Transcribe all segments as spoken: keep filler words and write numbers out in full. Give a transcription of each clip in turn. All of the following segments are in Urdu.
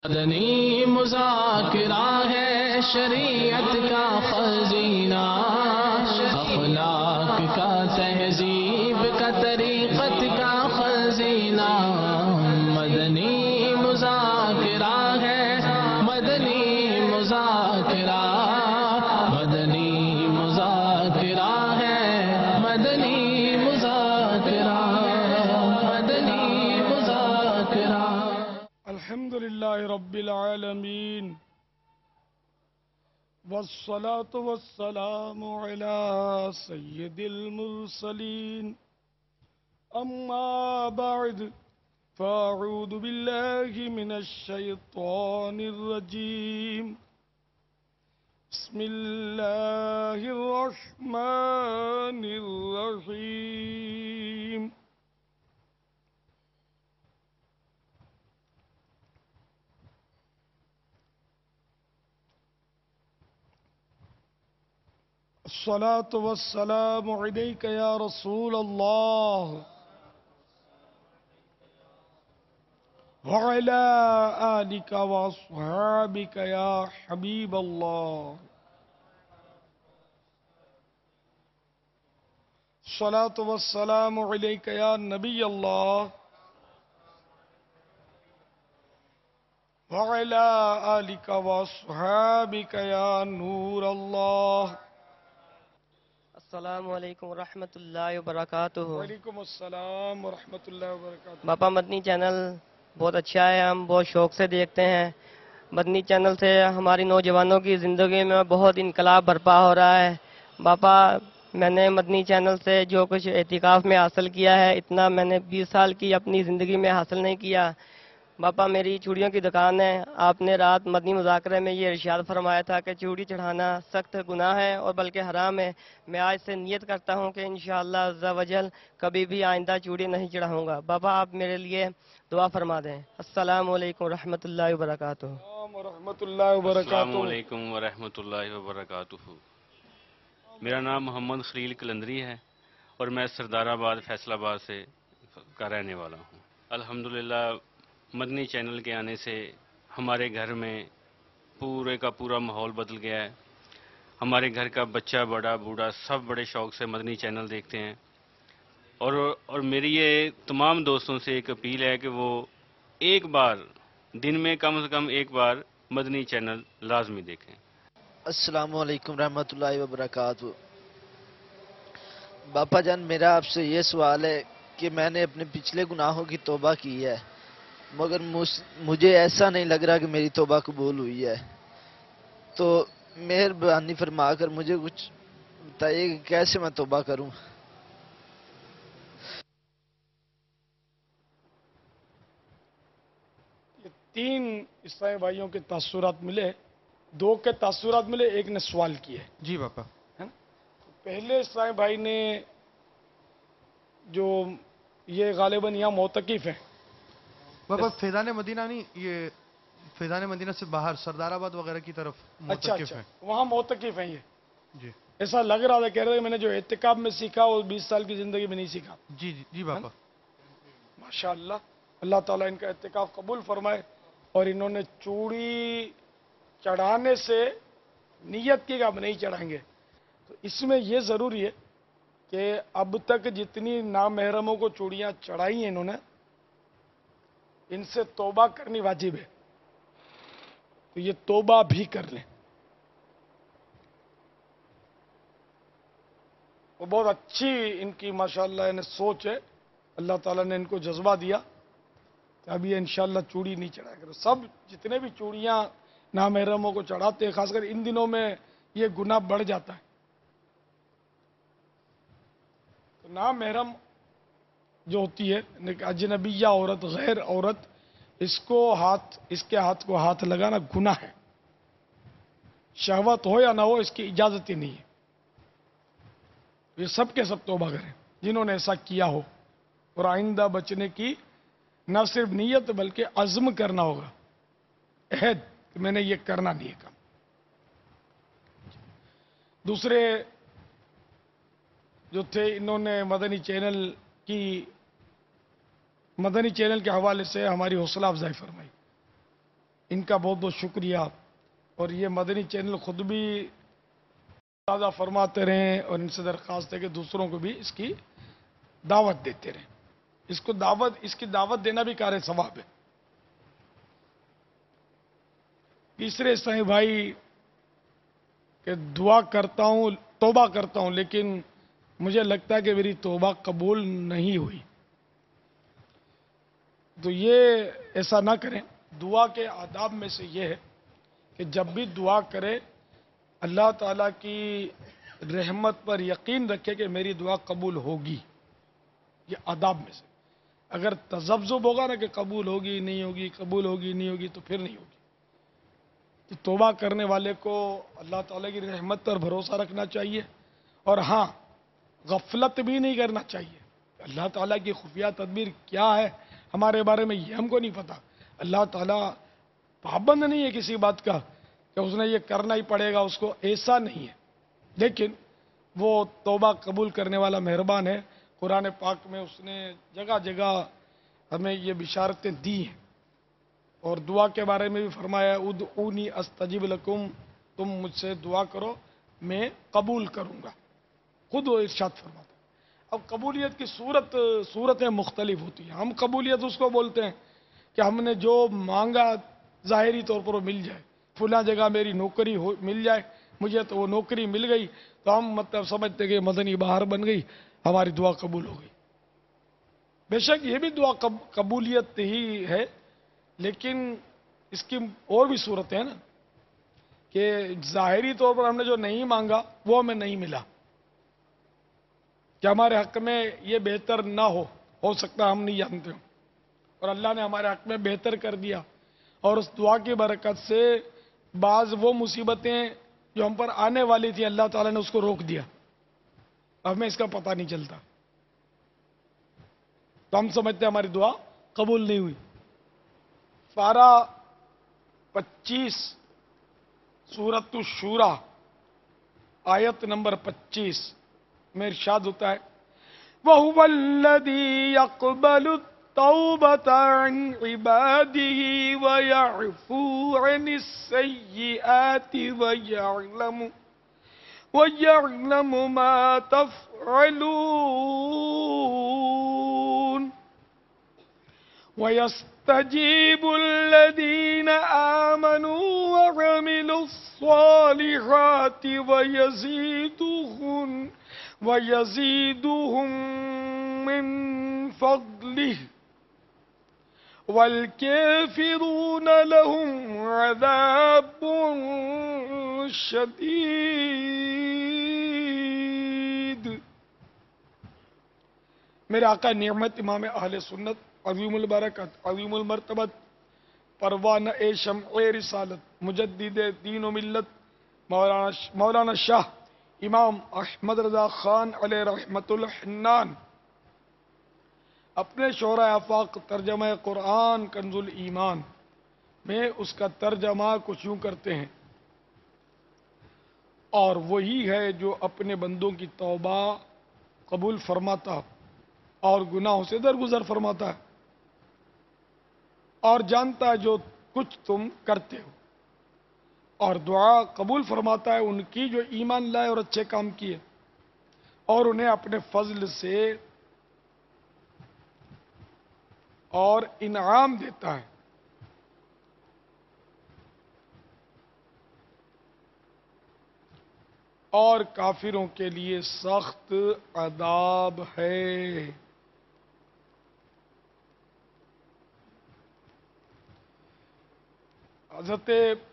مدنی مذاکرہ ہے شریعت کا خزینہ، اخلاق کا تہذیب کا طریقت کا خزینہ۔ مدنی مذاکرہ ہے، مدنی مذاکرہ، مدنی مذاکرہ ہے، مدنی مذاکرہ، مدنی مذاکرہ۔ الحمد للہ رب العالمین والصلاة والسلام على سید المرسلین، اما بعد فاعوذ باللہ من الشیطان الرجیم، بسم اللہ الرحمن الرحیم۔ الصلاة والسلام عليك يا رسول الله وعلى آلك وأصحابك يا حبيب الله۔ الصلاة والسلام عليك يا نبي الله وعلى آلك وأصحابك يا نور الله۔ السلام علیکم ورحمۃ اللہ وبرکاتہ۔ وعلیکم السلام ورحمۃ اللہ وبرکاتہ۔ باپا مدنی چینل بہت اچھا ہے، ہم بہت شوق سے دیکھتے ہیں۔ مدنی چینل سے ہماری نوجوانوں کی زندگی میں بہت انقلاب برپا ہو رہا ہے۔ باپا میں نے مدنی چینل سے جو کچھ اعتکاف میں حاصل کیا ہے، اتنا میں نے بیس سال کی اپنی زندگی میں حاصل نہیں کیا۔ باپا میری چوڑیوں کی دکان ہے، آپ نے رات مدنی مذاکرے میں یہ ارشاد فرمایا تھا کہ چوڑی چڑھانا سخت گناہ ہے اور بلکہ حرام ہے۔ میں آج سے نیت کرتا ہوں کہ انشاءاللہ عز و جل کبھی بھی آئندہ چوڑی نہیں چڑھاؤں گا۔ باپا آپ میرے لیے دعا فرما دیں۔ السلام علیکم ورحمۃ اللہ وبرکاتہ۔ السلام ورحمۃ اللہ وبرکاتہ۔ السلام علیکم ورحمۃ اللہ وبرکاتہ۔ میرا نام محمد خلیل کلندری ہے اور میں سردار آباد فیصل آباد سے کا رہنے والا ہوں۔ الحمدللہ مدنی چینل کے آنے سے ہمارے گھر میں پورے کا پورا ماحول بدل گیا ہے۔ ہمارے گھر کا بچہ بڑا بوڑھا سب بڑے شوق سے مدنی چینل دیکھتے ہیں، اور اور میری یہ تمام دوستوں سے ایک اپیل ہے کہ وہ ایک بار دن میں کم سے کم ایک بار مدنی چینل لازمی دیکھیں۔ السلام علیکم رحمۃ اللہ وبرکاتہ۔ باپا جان میرا آپ سے یہ سوال ہے کہ میں نے اپنے پچھلے گناہوں کی توبہ کی ہے، مگر مجھے ایسا نہیں لگ رہا کہ میری توبہ قبول ہوئی ہے، تو مہربانی فرما کر مجھے کچھ بتائیے کہ کیسے میں توبہ کروں۔ یہ تین عیسائی بھائیوں کے تاثرات ملے، دو کے تاثرات ملے، ایک نے سوال کیے۔ جی باپا۔ ہے نا؟ پہلے عیسائی بھائی نے جو یہ غالباً یہاں معتکف ہیں، باپا فیضان مدینہ نہیں، یہ فیضان مدینہ سے باہر سردار آباد وغیرہ کی طرف اچھا معتکف اچھا ہیں۔ وہاں معتکف ہیں یہ۔ جی ایسا لگ رہا تھا، کہہ رہے تھے میں نے جو اعتکاف میں سیکھا وہ بیس سال کی زندگی میں نہیں سیکھا۔ جی جی جی باپا۔ ماشاءاللہ، اللہ تعالیٰ ان کا اعتکاف قبول فرمائے۔ اور انہوں نے چوڑی چڑھانے سے نیت کی کہ اب نہیں چڑھائیں گے، تو اس میں یہ ضروری ہے کہ اب تک جتنی نامحرموں کو چوڑیاں چڑھائی ہیں انہوں نے، ان سے توبہ کرنی واجب ہے، تو یہ توبہ بھی کر لیں۔ وہ بہت اچھی ان کی ماشاءاللہ انہیں سوچ ہے، اللہ تعالیٰ نے ان کو جذبہ دیا کہ اب یہ انشاءاللہ چوڑی نہیں چڑھایا کرو۔ سب جتنے بھی چوڑیاں نامحرموں کو چڑھاتے ہیں، خاص کر ان دنوں میں یہ گناہ بڑھ جاتا ہے۔ تو نامحرم جو ہوتی ہے اجنبیہ عورت، غیر عورت، اس کو ہاتھ اس کے ہاتھ کو ہاتھ لگانا گناہ ہے، شہوت ہو یا نہ ہو اس کی اجازت ہی نہیں ہے۔ یہ سب کے سب توبہ کریں جنہوں نے ایسا کیا ہو، اور آئندہ بچنے کی نہ صرف نیت بلکہ عزم کرنا ہوگا، عہد کہ میں نے یہ کرنا نہیں ہے کام۔ دوسرے جو تھے انہوں نے مدنی چینل کی مدنی چینل کے حوالے سے ہماری حوصلہ افزائی فرمائی۔ इनका बहुत बहुत शुक्रिया। और ये मदनी चैनल खुद भी ताज़ा फरमाते रहें और इनसे दरख्वास्त है कि दूसरों को भी इसकी दावत देते रहें। इसको दावत इसकी दावत देना भी कार्य सवाब है। तीसरे साईं भाई कि दुआ करता हूं, तौबा करता हूं, लेकिन मुझे लगता है कि मेरी तौबा कबूल नहीं हुई। तो ये ऐसा ना करें। दुआ के आदाब में से ये है कि जब भी दुआ करें अल्लाह ताला की रहमत पर यकीन रखें कि मेरी दुआ कबूल होगी। ये आदाब में से अगर तजब्जुब होगा ना कि कबूल होगी नहीं होगी, कबूल होगी नहीं होगी, तो फिर नहीं होगी। तो तौबा करने वाले को अल्लाह ताला की रहमत पर भरोसा रखना चाहिए। और हाँ, गफलत भी नहीं करना चाहिए। अल्लाह ताला की खुफिया तदबीर क्या है हमारे बारे में ये हमको नहीं पता। अल्लाह ताला पाबंद नहीं है किसी बात का कि उसने ये करना ही पड़ेगा उसको, ऐसा नहीं है। लेकिन वो तौबा कबूल करने वाला मेहरबान है। कुरान पाक में उसने जगह जगह हमें ये बिशारतें दी हैं। और दुआ के बारे में भी फरमाया, उदऊनी अस्तजिब लकुम, तुम मुझसे दुआ करो मैं कबूल करूंगा। खुद वो इरशाद फरमाता है। अब कबूलियत की सूरत सूरतें मुख्तलिफ होती हैं। हम कबूलियत उसको बोलते हैं कि हमने जो मांगा ज़ाहिरी तौर पर वो मिल जाए। फुला जगह मेरी नौकरी हो मिल जाए, मुझे तो वो नौकरी मिल गई, तो हम मतलब समझते कि मदनी बाहर बन गई, हमारी दुआ कबूल हो गई। बेशक ये भी दुआ कब, कबूलियत ही है, लेकिन इसकी और भी सूरतें हैं ना कि ज़ाहिरी तौर पर हमने जो नहीं मांगा वो हमें नहीं मिला, कि हमारे हक में ये बेहतर ना हो हो सकता हम नहीं जानते हो, और अल्लाह ने हमारे हक में बेहतर कर दिया। और उस दुआ की बरकत से बाज वो मुसीबतें जो हम पर आने वाली थी अल्लाह ताला ने उसको रोक दिया, हमें इसका पता नहीं चलता। तो हम समझते हमारी दुआ कबूल नहीं हुई। पारा पच्चीस सूरत शूरा आयत नंबर पच्चीस में इरशाद होता है, वहुवल्लज़ी यक़बलु तौबता अन इबादिही व यअफ़ू अनिस्सय्यिआति व यअलमु व यअलमु मा तफ़अलून वयस्तजीबु अल्लज़ीना आमनू वअमिलुस्सालिहाति वयज़ीदुहुम वयज़ीदुहुम मिन फ़ज़लिहि वल्काफ़िरून लहुम अज़ाबुन शदीद। मेरे आका नियमत इमाम अहले सुन्नत अज़ीमुल बरकत अज़ीमुल मर्तबत परवान ए शम्अ रिसालत मुजद्दिद दीन व मिल्लत मौलाना मौलाना शाह इमाम अहमद रज़ा खान अलैहि रहमतुल हन्नान अपने शोरा आफाक तर्जमा कुरान कंजुल ईमान में उसका तर्जमा कुछ यूं करते हैं, और वही है जो अपने बंदों की तौबा कबूल फरमाता और गुनाहों से दरगुजर फरमाता है, और जानता है जो कुछ तुम करते हो, और दुआ कबूल फरमाता है उनकी जो ईमान लाए और अच्छे काम किए, और उन्हें अपने फजल से और इनाम देता है। और काफिरों के लिए सख्त अदाब है। हज़रत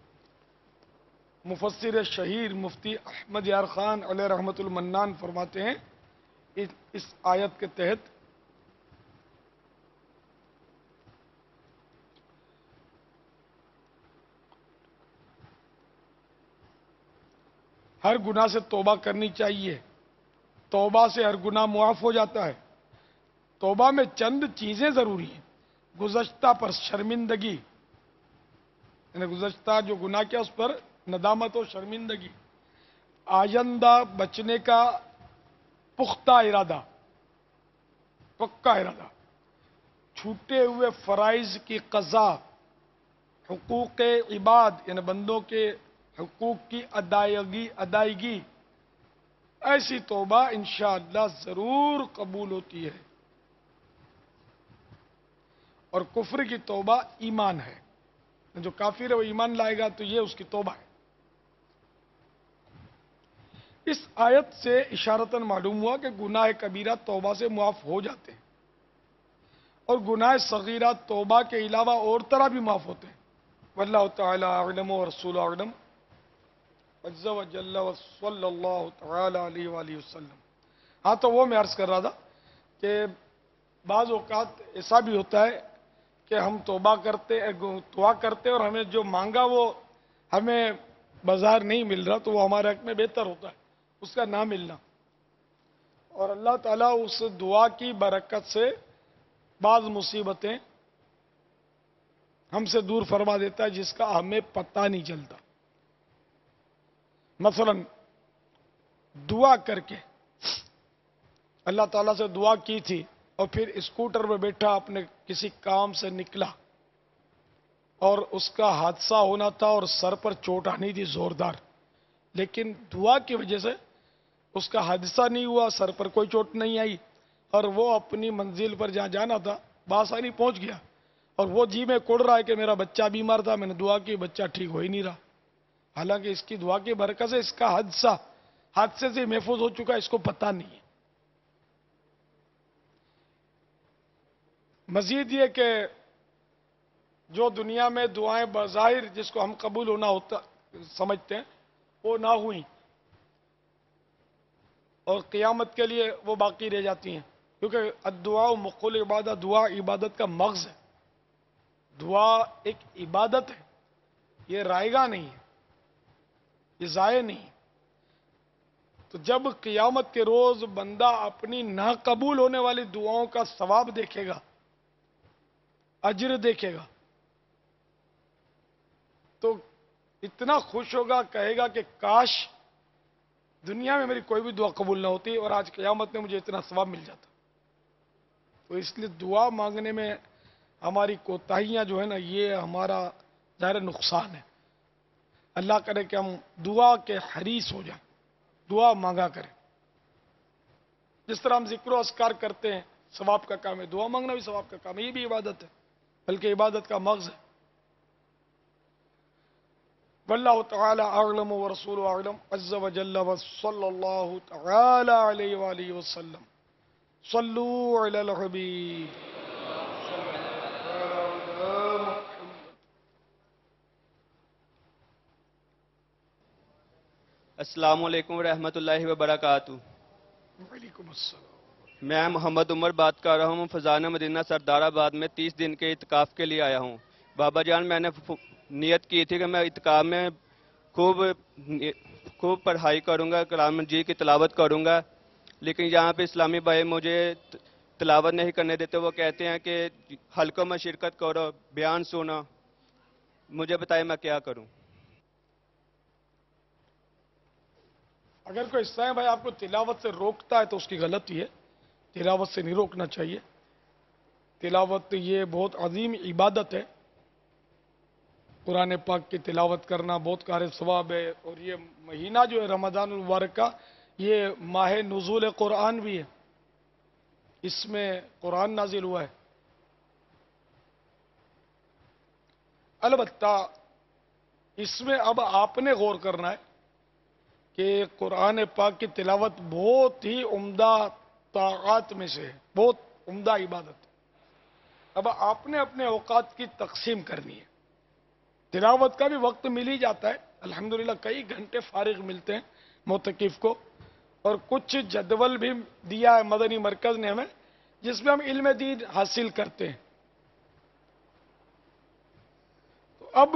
मुफस्सिर शहीर मुफ्ती अहमद यार खान अलैहि रहमतुल मन्नान फरमाते हैं इस, इस आयत के तहत हर गुनाह से तौबा करनी चाहिए। तौबा से हर गुनाह मुआफ हो जाता है। तौबा में चंद चीजें जरूरी हैं। गुज़श्ता पर शर्मिंदगी, यानी गुज़श्ता जो गुनाह किया उस पर नदामत और शर्मिंदगी, आइंदा बचने का पुख्ता इरादा, पक्का इरादा, छूटे हुए फराइज की कज़ा, حقوق عباد یعنی بندوں کے حقوق کی ادائیگی ادائیگی ایسی توبہ انشاءاللہ ضرور قبول ہوتی ہے. اور کفر کی توبہ ایمان ہے. جو کافر ہے وہ ایمان لائے گا تو یہ اس کی توبہ ہے. اس آیت سے اشارتاً معلوم ہوا کہ گناہ کبیرہ توبہ سے معاف ہو جاتے ہیں اور گناہ صغیرہ توبہ کے علاوہ اور طرح بھی معاف ہوتے ہیں. واللہ تعالی اعلم ورسول اعلم عز وجل وصلی اللہ تعالی علیہ وآلہ وسلم. ہاں تو وہ میں عرض کر رہا تھا کہ بعض اوقات ایسا بھی ہوتا ہے کہ ہم توبہ کرتے دعا کرتے اور ہمیں جو مانگا وہ ہمیں بظاہر نہیں مل رہا تو وہ ہمارے حق میں بہتر ہوتا ہے اس کا نہ ملنا. اور اللہ تعالیٰ اس دعا کی برکت سے بعض مصیبتیں ہم سے دور فرما دیتا ہے جس کا ہمیں پتہ نہیں چلتا. مثلا دعا کر کے اللہ تعالیٰ سے دعا کی تھی اور پھر اسکوٹر پہ بیٹھا اپنے کسی کام سے نکلا اور اس کا حادثہ ہونا تھا اور سر پر چوٹ آنی تھی زوردار، لیکن دعا کی وجہ سے اس کا حادثہ نہیں ہوا، سر پر کوئی چوٹ نہیں آئی اور وہ اپنی منزل پر جہاں جانا تھا بآسانی پہنچ گیا. اور وہ جی میں کوڑ رہا ہے کہ میرا بچہ بیمار تھا، میں نے دعا کی، بچہ ٹھیک ہو ہی نہیں رہا. حالانکہ اس کی دعا کی برکت سے اس کا حادثہ حادثے سے محفوظ ہو چکا ہے، اس کو پتہ نہیں ہے. مزید یہ کہ جو دنیا میں دعائیں بظاہر جس کو ہم قبول ہونا ہوتا سمجھتے ہیں وہ نہ ہوئیں اور قیامت کے لیے وہ باقی رہ جاتی ہیں، کیونکہ الدعاء مخل عبادت، دعا عبادت کا مغز ہے. دعا ایک عبادت ہے، یہ رائگاں نہیں ہے، یہ ضائع نہیں. تو جب قیامت کے روز بندہ اپنی ناقبول ہونے والی دعاؤں کا ثواب دیکھے گا، اجر دیکھے گا، تو اتنا خوش ہوگا، کہے گا کہ کاش دنیا میں میری کوئی بھی دعا قبول نہ ہوتی اور آج قیامت میں مجھے اتنا ثواب مل جاتا. تو اس لیے دعا مانگنے میں ہماری کوتاہیاں جو ہے نا یہ ہمارا ظاہر نقصان ہے. اللہ کرے کہ ہم دعا کے حریص ہو جائیں، دعا مانگا کریں. جس طرح ہم ذکر و اذکار کرتے ہیں ثواب کا کام ہے، دعا مانگنا بھی ثواب کا کام ہے، یہ بھی عبادت ہے بلکہ عبادت کا مغز ہے. واللہ تعالی اعلم ورسول اعلم عز وجل وصلی اللہ تعالی علیہ وآلہ وسلم. صلوا علی الحبیب. السلام علیکم ورحمۃ اللہ وبرکاتہ. وعلیکم السلام. میں محمد عمر بات کر رہا ہوں، فضان مدینہ سردار آباد میں تیس دن کے اعتکاف کے لیے آیا ہوں. بابا جان میں نے نیت کی تھی کہ میں اعتکاف میں خوب خوب پڑھائی کروں گا، کلام مجید کی تلاوت کروں گا، لیکن یہاں پہ اسلامی بھائی مجھے تلاوت نہیں کرنے دیتے. وہ کہتے ہیں کہ حلقوں میں شرکت کرو، بیان سنو. مجھے بتائیں میں کیا کروں؟ اگر کوئی اسلامی بھائی آپ کو تلاوت سے روکتا ہے تو اس کی غلطی ہے، تلاوت سے نہیں روکنا چاہیے. تلاوت یہ بہت عظیم عبادت ہے، قرآن پاک کی تلاوت کرنا بہت کار ثواب ہے. اور یہ مہینہ جو ہے رمضان المبارک کا یہ ماہ نزول قرآن بھی ہے، اس میں قرآن نازل ہوا ہے. البتہ اس میں اب آپ نے غور کرنا ہے کہ قرآن پاک کی تلاوت بہت ہی عمدہ طاعات میں سے ہے، بہت عمدہ عبادت ہے. اب آپ نے اپنے اوقات کی تقسیم کرنی ہے. تلاوت کا بھی وقت مل ہی جاتا ہے، الحمدللہ کئی گھنٹے فارغ ملتے ہیں معتکف کو، اور کچھ جدول بھی دیا ہے مدنی مرکز نے ہمیں جس میں ہم علم دین حاصل کرتے ہیں. تو اب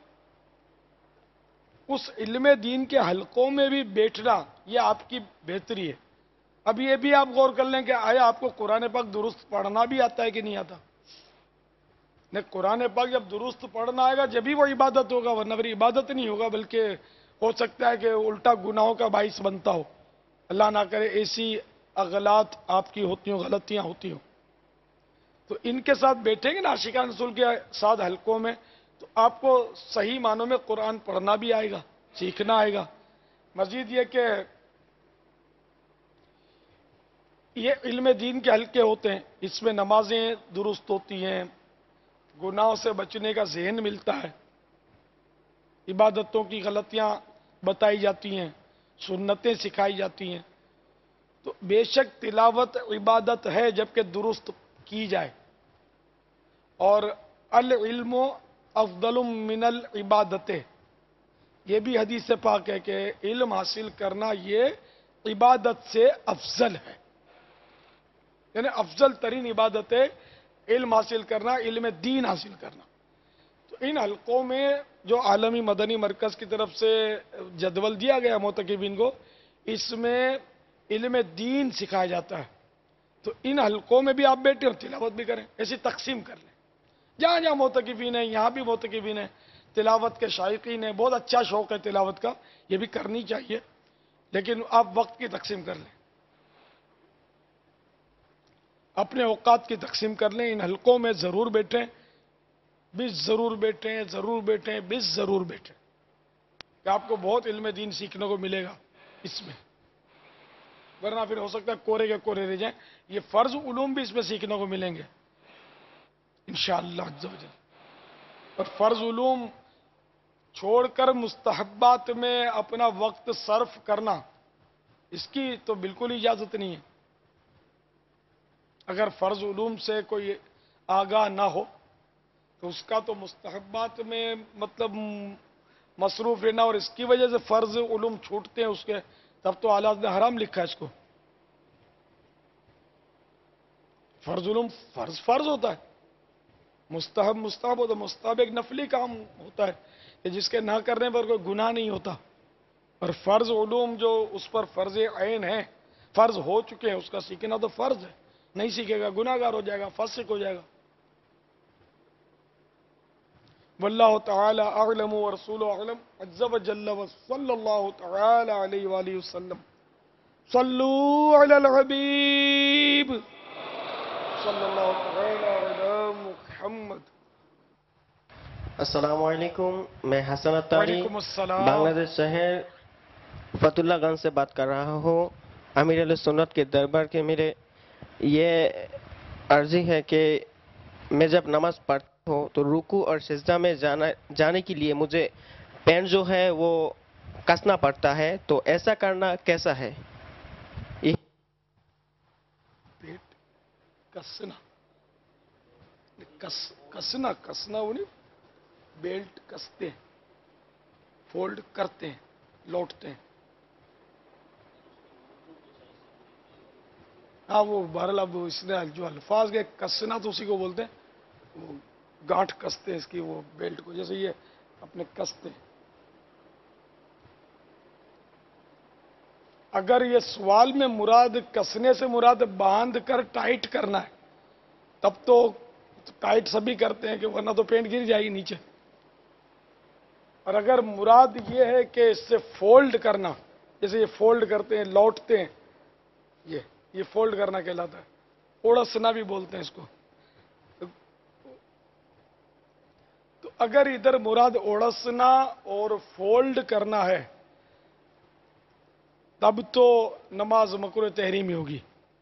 اس علم دین کے حلقوں میں بھی بیٹھنا یہ آپ کی بہتری ہے. اب یہ بھی آپ غور کر لیں کہ آیا آپ کو قرآن پاک درست پڑھنا بھی آتا ہے کہ نہیں آتا؟ نہیں، قرآن پاک جب درست پڑھنا آئے گا جبھی وہ عبادت ہوگا، ورنہ پھر عبادت نہیں ہوگا، بلکہ ہو سکتا ہے کہ الٹا گناہوں کا باعث بنتا ہو. اللہ نہ کرے ایسی اغلاط آپ کی ہوتی ہوں، غلطیاں ہوتی ہوں. تو ان کے ساتھ بیٹھیں گے نا عاشقان رسول کے ساتھ حلقوں میں، تو آپ کو صحیح معنوں میں قرآن پڑھنا بھی آئے گا، سیکھنا آئے گا۔ مزید یہ کہ یہ علم دین کے حلقے ہوتے ہیں، اس میں نمازیں درست ہوتی ہیں، گناہوں سے بچنے کا ذہن ملتا ہے، عبادتوں کی غلطیاں بتائی جاتی ہیں، سنتیں سکھائی جاتی ہیں۔ تو بے شک تلاوت عبادت ہے جبکہ درست کی جائے، اور العلم افضل من العبادت، یہ بھی حدیث پاک ہے کہ علم حاصل کرنا یہ عبادت سے افضل ہے، یعنی افضل ترین عبادت ہے علم حاصل کرنا، علم دین حاصل کرنا۔ تو ان حلقوں میں جو عالمی مدنی مرکز کی طرف سے جدول دیا گیا معتکفین کو، اس میں علم دین سکھایا جاتا ہے۔ تو ان حلقوں میں بھی آپ بیٹھے اور تلاوت بھی کریں، ایسی تقسیم کر لیں۔ جہاں جہاں معتکفین ہیں یہاں بھی معتکفین ہیں، تلاوت کے شائقین ہیں، بہت اچھا شوق ہے تلاوت کا، یہ بھی کرنی چاہیے، لیکن آپ وقت کی تقسیم کر لیں، اپنے اوقات کی تقسیم کر لیں، ان حلقوں میں ضرور بیٹھیں، بس ضرور بیٹھیں، ضرور بیٹھیں، بس ضرور بیٹھیں، کہ آپ کو بہت علم دین سیکھنے کو ملے گا اس میں، ورنہ پھر ہو سکتا ہے کورے کے کورے رہ جائیں۔ یہ فرض علوم بھی اس میں سیکھنے کو ملیں گے انشاءاللہ عز و جل۔ اور فرض علوم چھوڑ کر مستحبات میں اپنا وقت صرف کرنا، اس کی تو بالکل اجازت نہیں ہے۔ اگر فرض علوم سے کوئی آگاہ نہ ہو تو اس کا تو مستحبات میں مطلب مصروف رہنا، اور اس کی وجہ سے فرض علوم چھوٹتے ہیں اس کے، تب تو اعلیٰ نے حرام لکھا ہے اس کو۔ فرض علوم فرض فرض ہوتا ہے، مستحب مستحب ہوتا ہے۔ مستحب ایک نفلی کام ہوتا ہے کہ جس کے نہ کرنے پر کوئی گناہ نہیں ہوتا، اور فرض علوم جو اس پر فرض عین ہے، فرض ہو چکے ہیں، اس کا سیکھنا تو فرض ہے، نہیں سیکھے گا گناہ گار ہو جائے گا، فاسق ہو جائے گا۔ واللہ تعالی اعلم ورسولہ اعلم عز وجل وصلی اللہ تعالی علیہ وآلہ وسلم۔ صلو علی الحبیب صلی اللہ تعالی علی محمد۔ السلام علیکم، میں حسن اتاری وعلیکم السلام۔ بنگلہ دیش شہر فتح اللہ گنج سے بات کر رہا ہوں۔ امیر علیہ سنت کے دربار کے میرے یہ عرضی ہے کہ میں جب نماز پڑھتا ہوں تو رکوع اور سجدہ میں جانا جانے کے لیے مجھے پینٹ جو ہے وہ کسنا پڑتا ہے، تو ایسا کرنا کیسا ہے؟ یہ پیٹ کسنا کس کسنا کسنا وہ نہیں، بیلٹ کستے ہیں، فولڈ کرتے ہیں، لوٹتے ہیں۔ ہاں وہ بہرحال اب اس نے جو الفاظ کے کسنا تو اسی کو بولتے ہیں، وہ گانٹھ کستے ہیں اس کی، وہ بیلٹ کو جیسے یہ اپنے کستے ہیں۔ اگر یہ سوال میں مراد کسنے سے مراد باندھ کر ٹائٹ کرنا ہے تب تو ٹائٹ سبھی کرتے ہیں کہ ورنہ تو پینٹ گر جائے گی نیچے۔ اور اگر مراد یہ ہے کہ اس سے فولڈ کرنا، جیسے یہ فولڈ کرتے ہیں، لوٹتے ہیں، یہ یہ فولڈ کرنا کہلاتا ہے، اوڑسنا بھی بولتے ہیں اس کو۔ تو اگر ادھر مراد اوڑسنا اور فولڈ کرنا ہے تب تو نماز مکروہ تحریمی ہوگی۔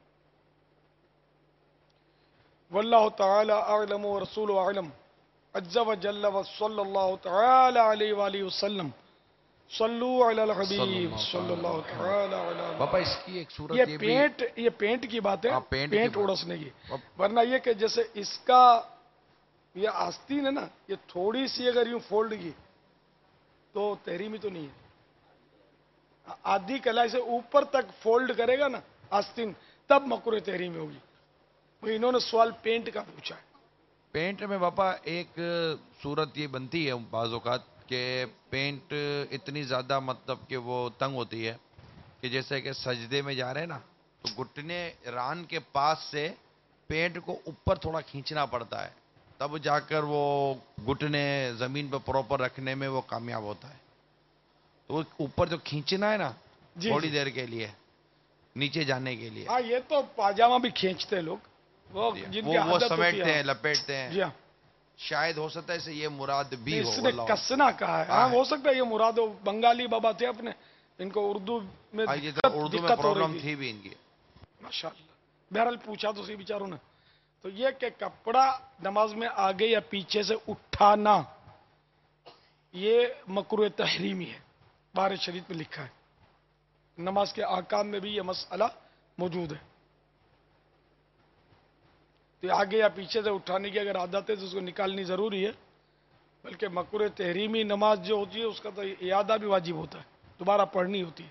واللہ تعالی اعلم ورسول اعلم عز وجل وصلی اللہ تعالی علیہ وآلہ وسلم۔ صلو علی الحبیب صلی اللہ تعالی علی باپا اس کی ایک صورت یہ یہ بھی پینٹ یہ پینٹ کی بات ہے، ہاں، پینٹ کی پینٹ بات۔ اڑسنے کی، اب- ورنہ یہ کہ جیسے اس کا یہ آستین ہے نا، یہ تھوڑی سی اگر یوں فولڈ کی تو تحریمی تو نہیں ہے۔ آدھی کلائی سے اوپر تک فولڈ کرے گا نا آستین، تب مکروہ تحریمی ہوگی۔ وہ انہوں نے سوال پینٹ کا پوچھا ہے۔ پینٹ میں باپا ایک صورت یہ بنتی ہے بعض اوقات کہ پینٹ اتنی زیادہ مطلب کہ وہ تنگ ہوتی ہے کہ جیسے کہ سجدے میں جا رہے ہیں نا تو گھٹنے ران کے پاس سے پینٹ کو اوپر تھوڑا کھینچنا پڑتا ہے، تب جا کر وہ گھٹنے زمین پہ پراپر رکھنے میں وہ کامیاب ہوتا ہے۔ تو وہ اوپر جو کھینچنا ہے نا جی تھوڑی جی۔ دیر کے لیے نیچے جانے کے لیے ہاں یہ تو پاجامہ بھی کھینچتے ہیں لوگ، وہ جن وہ کی وہ عادت ہوتی سمیٹتے ہے۔ ہیں، لپیٹتے ہیں۔ جی ہاں، शायद हो सकता है इसे ये मुराद भी हो। इसने अल्लाह। कसना कहा है। हाँ, हो सकता है ये मुराद हो। बंगाली बाबा थे अपने, इनको उर्दू में हाँ, ये तो दिक्कत, उर्दू में दिक्कत हो प्रॉब्लम रही थी भी इनकी। माशाअल्लाह। बहरहाल पूछा तो सही बेचारों ने। तो ये कि कपड़ा नमाज में आगे या पीछे से उठाना ये मकरूह तहरीमी है, बार शरीफ में लिखा है। नमाज के आकाम में भी ये मसला मौजूद है। तो आगे या पीछे से उठाने की अगर आदत है तो उसको निकालनी जरूरी है, बल्कि मकरूह तहरीमी नमाज जो होती है उसका तो इयादा भी वाजिब होता है, दोबारा पढ़नी होती है।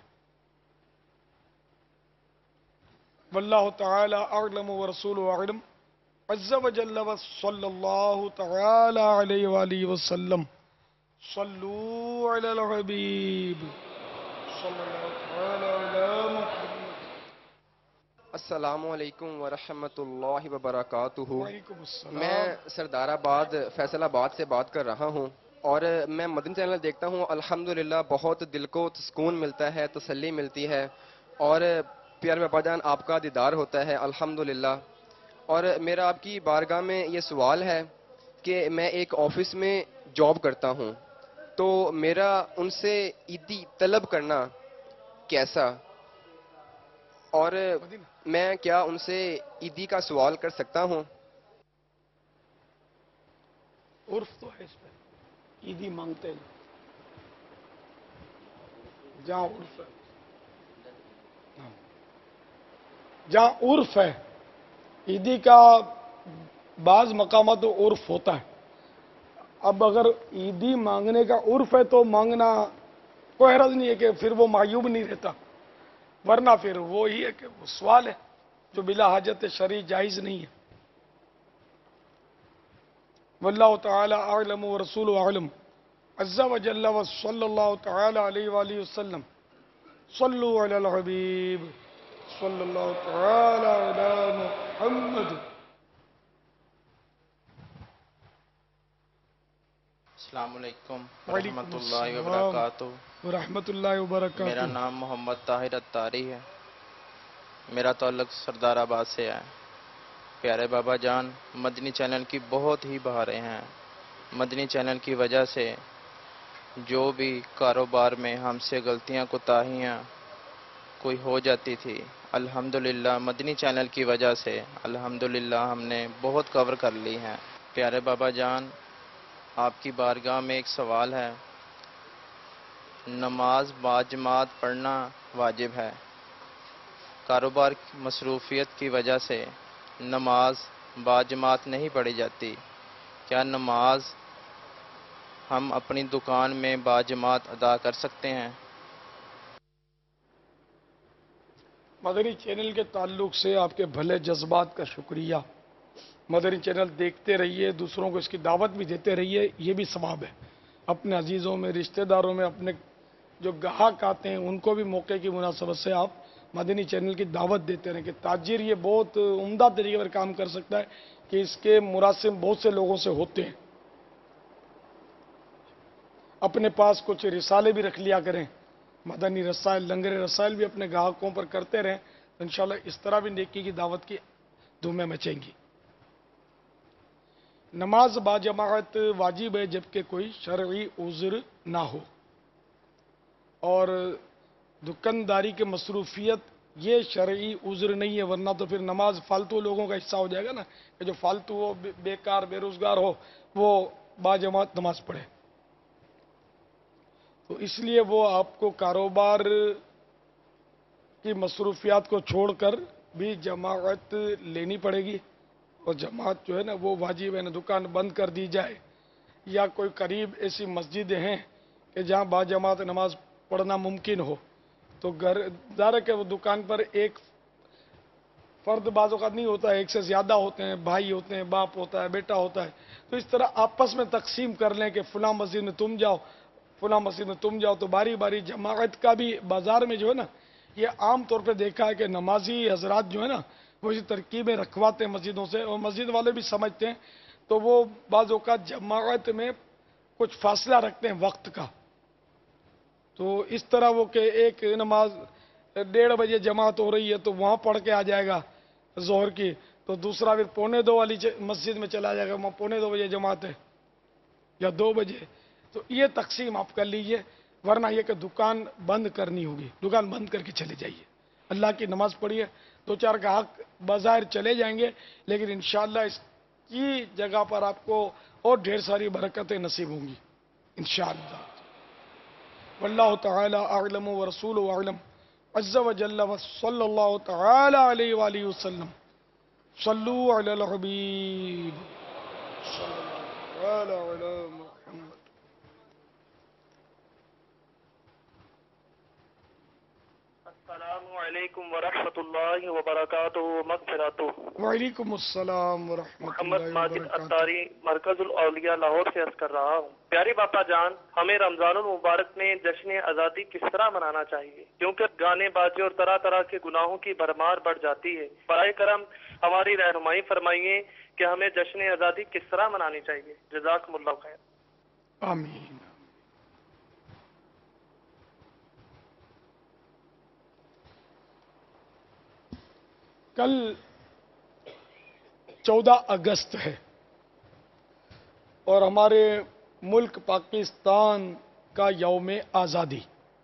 वल्लाहु तआला अअलम व रसूलुहु अअलम। अज़्ज़ा व जल्ल व सल्लल्लाहु तआला अलैहि व आलिहि व सल्लम। सल्लू अलल हबीब सल्लल्लाहु तआला अला मुहम्मद। अस्सलामु अलैकुम व रहमतुल्लाहि व बरकातुहू। वालेकुम अस्सलाम। मैं सरदाराबाद फैसलाबाद से बात कर रहा हूँ और मैं मदनी चैनल देखता हूँ। अल्हम्दुलिल्लाह बहुत दिल को सुकून मिलता है, तसल्ली मिलती है और प्यारे बाबा जान आपका दीदार होता है अल्हम्दुलिल्लाह। और मेरा आपकी बारगाह में ये सवाल है कि मैं एक ऑफिस में जॉब करता हूँ, तो मेरा उनसे ईदी तलब करना कैसा, और मैं क्या उनसे ईदी का सवाल कर सकता हूँ? उर्फ तो है इस पर, ईदी मांगते हैं जहां उर्फ है, जहां उर्फ है। ईदी का बाज मकामा तो उर्फ होता है। अब अगर ईदी मांगने का उर्फ है तो मांगना कोई हरज नहीं है कि फिर वो मायूब नहीं रहता, वरना फिर वो ही है कि वो सवाल है जो बिला हाजत शरई जायज नहीं है। वल्लाहु तआला अअलम व रसूलुहु अअलम। अज़्ज़ा व जल्ल व सल्लल्लाहु तआला अलैहि व आलिहि वसल्लम। सल्लू अलल हबीब सल्लल्लाहु तआला अला मुहम्मद। अस्सलामु अलैकुम वालेकुम रहमतुल्लाहि व अस्सलाम बरकातुहू। व रहमतुल्लाहि व बरकातुहू। मेरा नाम मोहम्मद ताहिर अत्तारी है। मेरा ताल्लुक सरदाराबाद से है। प्यारे बाबा जान, मदनी चैनल की बहुत ही बहारें हैं। मदनी चैनल की वजह से जो भी कारोबार में हमसे गलतियां कोताहियां कोई हो जाती थी, अल्हम्दुलिल्लाह मदनी चैनल की वजह से अल्हम्दुलिल्लाह हमने बहुत कवर कर ली हैं। प्यारे बाबा जान, आपकी बारगाह में एक सवाल है। नमाज बाजमात पढ़ना वाजिब है। कारोबार की मसरूफियत की वजह से नमाज बाजमात नहीं पढ़ी जाती। क्या नमाज हम अपनी दुकान में बाजमात अदा कर सकते हैं? मदनी चैनल के ताल्लुक से आपके भले जज्बात का शुक्रिया। मदनी चैनल देखते रहिए, दूसरों को इसकी दावत भी देते रहिए, ये भी सवाब है। अपने अजीज़ों में, रिश्तेदारों में, अपने जो ग्राहक आते हैं उनको भी मौके की मुनासबत से आप मदनी चैनल की दावत देते रहें कि ताजिर ये बहुत उम्दा तरीके पर काम कर सकता है कि इसके मुरासिम बहुत से लोगों से होते हैं। अपने पास कुछ रिसाले भी रख लिया करें, मदनी रसायल, लंगर रसायल भी अपने ग्राहकों पर करते रहें, तो इंशाल्लाह इस तरह भी नेकी की दावत की धूमें मचेंगी। नमाज बाजमात वाजिब है जबकि कोई शरई उज़्र ना हो, और दुकानदारी के मसरूफियत ये शरई उज़्र नहीं है, वरना तो फिर नमाज फालतू लोगों का हिस्सा हो जाएगा ना, कि जो फालतू हो, बे, बेकार बेरोजगार हो, वो बाजमात नमाज पढ़े। तो इसलिए वो आपको कारोबार की मसरूफियात को छोड़कर भी जमात लेनी पड़ेगी, और जमात जो है ना वो वाजिब है ना। दुकान बंद कर दी जाए, या कोई करीब ऐसी मस्जिदें हैं कि जहाँ बाजमात नमाज पढ़ना मुमकिन हो, तो घर ज़ाहिर है कि वो दुकान पर एक फर्द बाज़ औक़ात नहीं होता है, एक से ज़्यादा होते हैं, भाई होते हैं, बाप होता है, बेटा होता है। तो इस तरह आपस में तकसीम कर लें कि फ़लाँ मस्जिद में तुम जाओ, फ़लाँ मस्जिद में तुम जाओ। तो बारी बारी जमात का भी बाज़ार में जो है ना, ये आम तौर पे देखा है कि नमाजी हजरात जो है ना वो इसी तरकीबें रखवाते हैं मस्जिदों से, और मस्जिद वाले भी समझते हैं, तो वो बाज़ औक़ात जमात में कुछ फासला रखते हैं वक्त का। तो इस तरह वो कि एक नमाज डेढ़ बजे जमात हो रही है तो वहाँ पढ़ के आ जाएगा जोहर की, تو دوسرا پھر پونے دو والی مسجد میں چلا جائے گا، وہاں پونے دو بجے جماعت ہے یا دو بجے. تو یہ تقسیم آپ کر لیجئے، ورنہ یہ کہ دکان بند کرنی ہوگی، دکان بند کر کے چلے جائیے، اللہ کی نماز پڑھیے. دو چار گاہک بظاہر چلے جائیں گے، لیکن انشاءاللہ اس کی جگہ پر آپ کو اور ڈھیر ساری برکتیں نصیب ہوں گی انشاءاللہ. واللہ تعالی اعلم ورسول اعلم عز وجل وصلی اللہ تعالی علیہ وآلہ وسلم. صلو علی الحبیب صلی اللہ تعالی علی محمد. السلام علیکم ورحمۃ اللہ وبرکاتہ مغفراتہ. وعلیکم السلام ورحمۃ محمد اللہ ماجد وبرکاتہ. اتاری مرکز الاولیاء لاہور سے عرض کر رہا ہوں. پیارے باپا جان، ہمیں رمضان المبارک میں جشن آزادی کس طرح منانا چاہیے؟ کیونکہ گانے بازی اور طرح طرح کے گناہوں کی بھرمار بڑھ جاتی ہے. برائے کرم ہماری رہنمائی فرمائیے کہ ہمیں جشن آزادی کس طرح منانی چاہیے. جزاکم اللہ خیر. آمین. کل چودہ اگست ہے اور ہمارے ملک پاکستان کا یوم آزادی.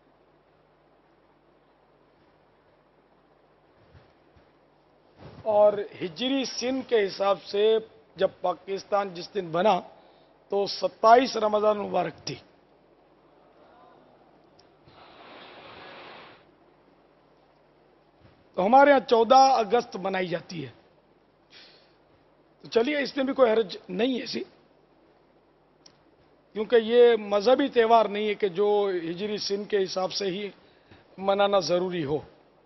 اور ہجری سن کے حساب سے جب پاکستان جس دن بنا تو ستائیس رمضان مبارک تھی. تو ہمارے ہاں چودہ اگست منائی جاتی ہے. تو چلیے اس میں بھی کوئی حرج نہیں ہے ایسی، کیونکہ یہ مذہبی تہوار نہیں ہے کہ جو ہجری سن کے حساب سے ہی منانا ضروری ہو.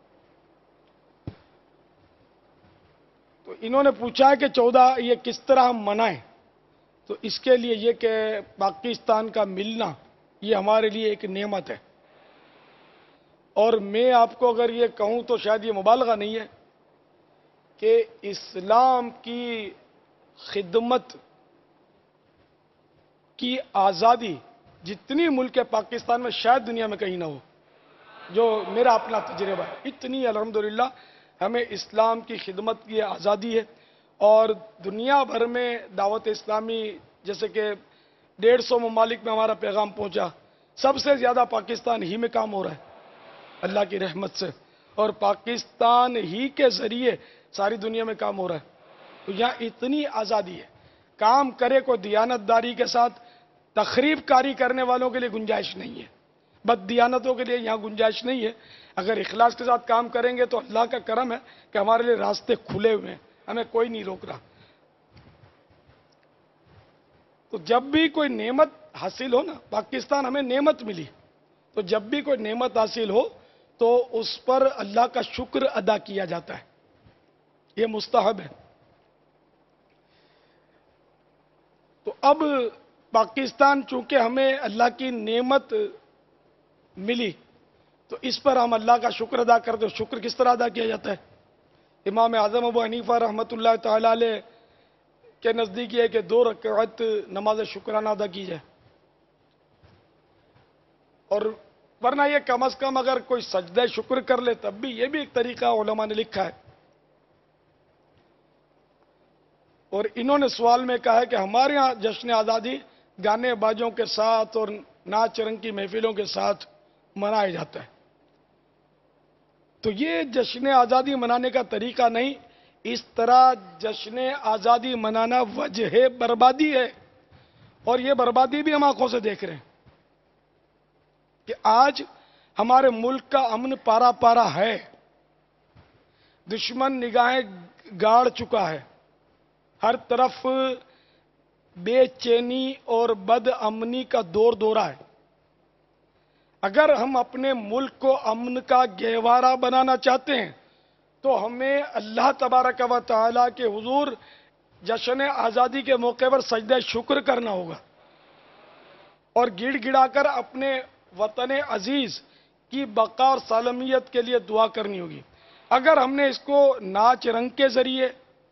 تو انہوں نے پوچھا ہے کہ چودہ یہ کس طرح ہم منائیں. تو اس کے لیے یہ کہ پاکستان کا ملنا یہ ہمارے لیے ایک نعمت ہے. اور میں آپ کو اگر یہ کہوں تو شاید یہ مبالغہ نہیں ہے کہ اسلام کی خدمت کی آزادی جتنی ملک پاکستان میں شاید دنیا میں کہیں نہ ہو. جو میرا اپنا تجربہ ہے، اتنی الحمدللہ ہمیں اسلام کی خدمت کی آزادی ہے. اور دنیا بھر میں دعوت اسلامی جیسے کہ ڈیڑھ سو ممالک میں ہمارا پیغام پہنچا، سب سے زیادہ پاکستان ہی میں کام ہو رہا ہے اللہ کی رحمت سے، اور پاکستان ہی کے ذریعے ساری دنیا میں کام ہو رہا ہے. تو یہاں اتنی آزادی ہے، کام کرے کوئی دیانت داری کے ساتھ. تخریب کاری کرنے والوں کے لیے گنجائش نہیں ہے، بد دیانتوں کے لیے یہاں گنجائش نہیں ہے. اگر اخلاص کے ساتھ کام کریں گے تو اللہ کا کرم ہے کہ ہمارے لیے راستے کھلے ہوئے ہیں، ہمیں کوئی نہیں روک رہا. تو جب بھی کوئی نعمت حاصل ہو نا، پاکستان ہمیں نعمت ملی، تو جب بھی کوئی نعمت حاصل ہو تو اس پر اللہ کا شکر ادا کیا جاتا ہے، یہ مستحب ہے. تو اب پاکستان چونکہ ہمیں اللہ کی نعمت ملی تو اس پر ہم اللہ کا شکر ادا کرتے ہیں. شکر کس طرح ادا کیا جاتا ہے؟ امام اعظم ابو حنیفہ رحمۃ اللہ تعالی علیہ کے نزدیک یہ ہے کہ دو رکعت نماز شکرانہ ادا کی جائے. اور ورنہ یہ کم از کم اگر کوئی سجدہ شکر کر لے تب بھی، یہ بھی ایک طریقہ علماء نے لکھا ہے. اور انہوں نے سوال میں کہا ہے کہ ہمارے ہاں جشن آزادی گانے بازوں کے ساتھ اور ناچ رنگ کی محفلوں کے ساتھ منایا جاتا ہے. تو یہ جشن آزادی منانے کا طریقہ نہیں. اس طرح جشن آزادی منانا وجہ بربادی ہے، اور یہ بربادی بھی ہم آنکھوں سے دیکھ رہے ہیں کہ آج ہمارے ملک کا امن پارا پارا ہے، دشمن نگاہیں گاڑ چکا ہے، ہر طرف بے چینی اور بد امنی کا دور دورہ ہے. اگر ہم اپنے ملک کو امن کا گہوارہ بنانا چاہتے ہیں تو ہمیں اللہ تبارک و تعالیٰ کے حضور جشن آزادی کے موقع پر سجدہ شکر کرنا ہوگا اور گڑ گڑا کر اپنے وطن عزیز کی بقا اور سالمیت کے لیے دعا کرنی ہوگی. اگر ہم نے اس کو ناچ رنگ کے ذریعے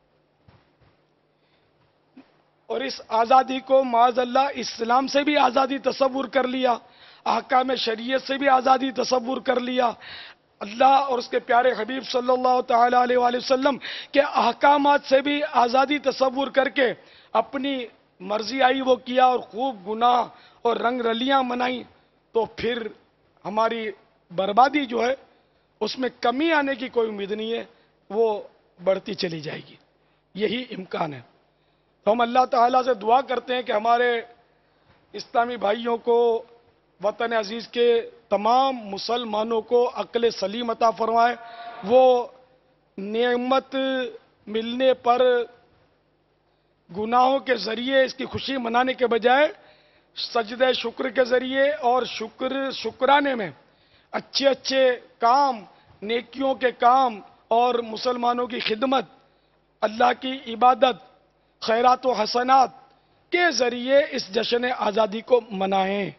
اور اس آزادی کو معاذ اللہ اسلام سے بھی آزادی تصور کر لیا، احکام شریعت سے بھی آزادی تصور کر لیا، اللہ اور اس کے پیارے حبیب صلی اللہ تعالی علیہ وآلہ وسلم کے احکامات سے بھی آزادی تصور کر کے اپنی مرضی آئی وہ کیا اور خوب گناہ اور رنگ رلیاں منائیں، تو پھر ہماری بربادی جو ہے اس میں کمی آنے کی کوئی امید نہیں ہے، وہ بڑھتی چلی جائے گی، یہی امکان ہے۔ تو ہم اللہ تعالیٰ سے دعا کرتے ہیں کہ ہمارے اسلامی بھائیوں کو، وطن عزیز کے تمام مسلمانوں کو عقل سلیم عطا فرمائے، وہ نعمت ملنے پر گناہوں کے ذریعے اس کی خوشی منانے کے بجائے سجدہ شکر کے ذریعے اور شکر شکرانے میں اچھے اچھے کام، نیکیوں کے کام اور مسلمانوں کی خدمت، اللہ کی عبادت، خیرات و حسنات کے ذریعے اس جشن آزادی کو منائیں۔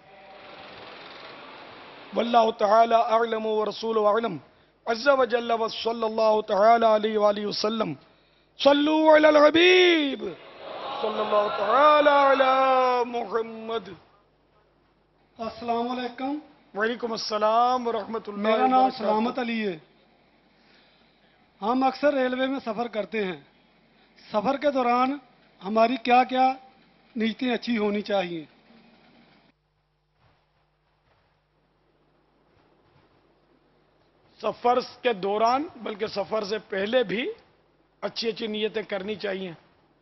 واللہ تعالی اعلم ورسول اعلم عز وجل وصلی اللہ تعالی علیہ وآلہ وسلم۔ صلو علی الحبیب صلی اللہ تعالی علی محمد۔ السلام علیکم۔ وعلیکم السلام ورحمۃ اللہ میرا نام وبرکاتہ۔ سلامت علی ہے۔ ہم اکثر ریلوے میں سفر کرتے ہیں، سفر کے دوران ہماری کیا کیا نیتیں اچھی ہونی چاہیے؟ سفر کے دوران بلکہ سفر سے پہلے بھی اچھی اچھی نیتیں کرنی چاہیے،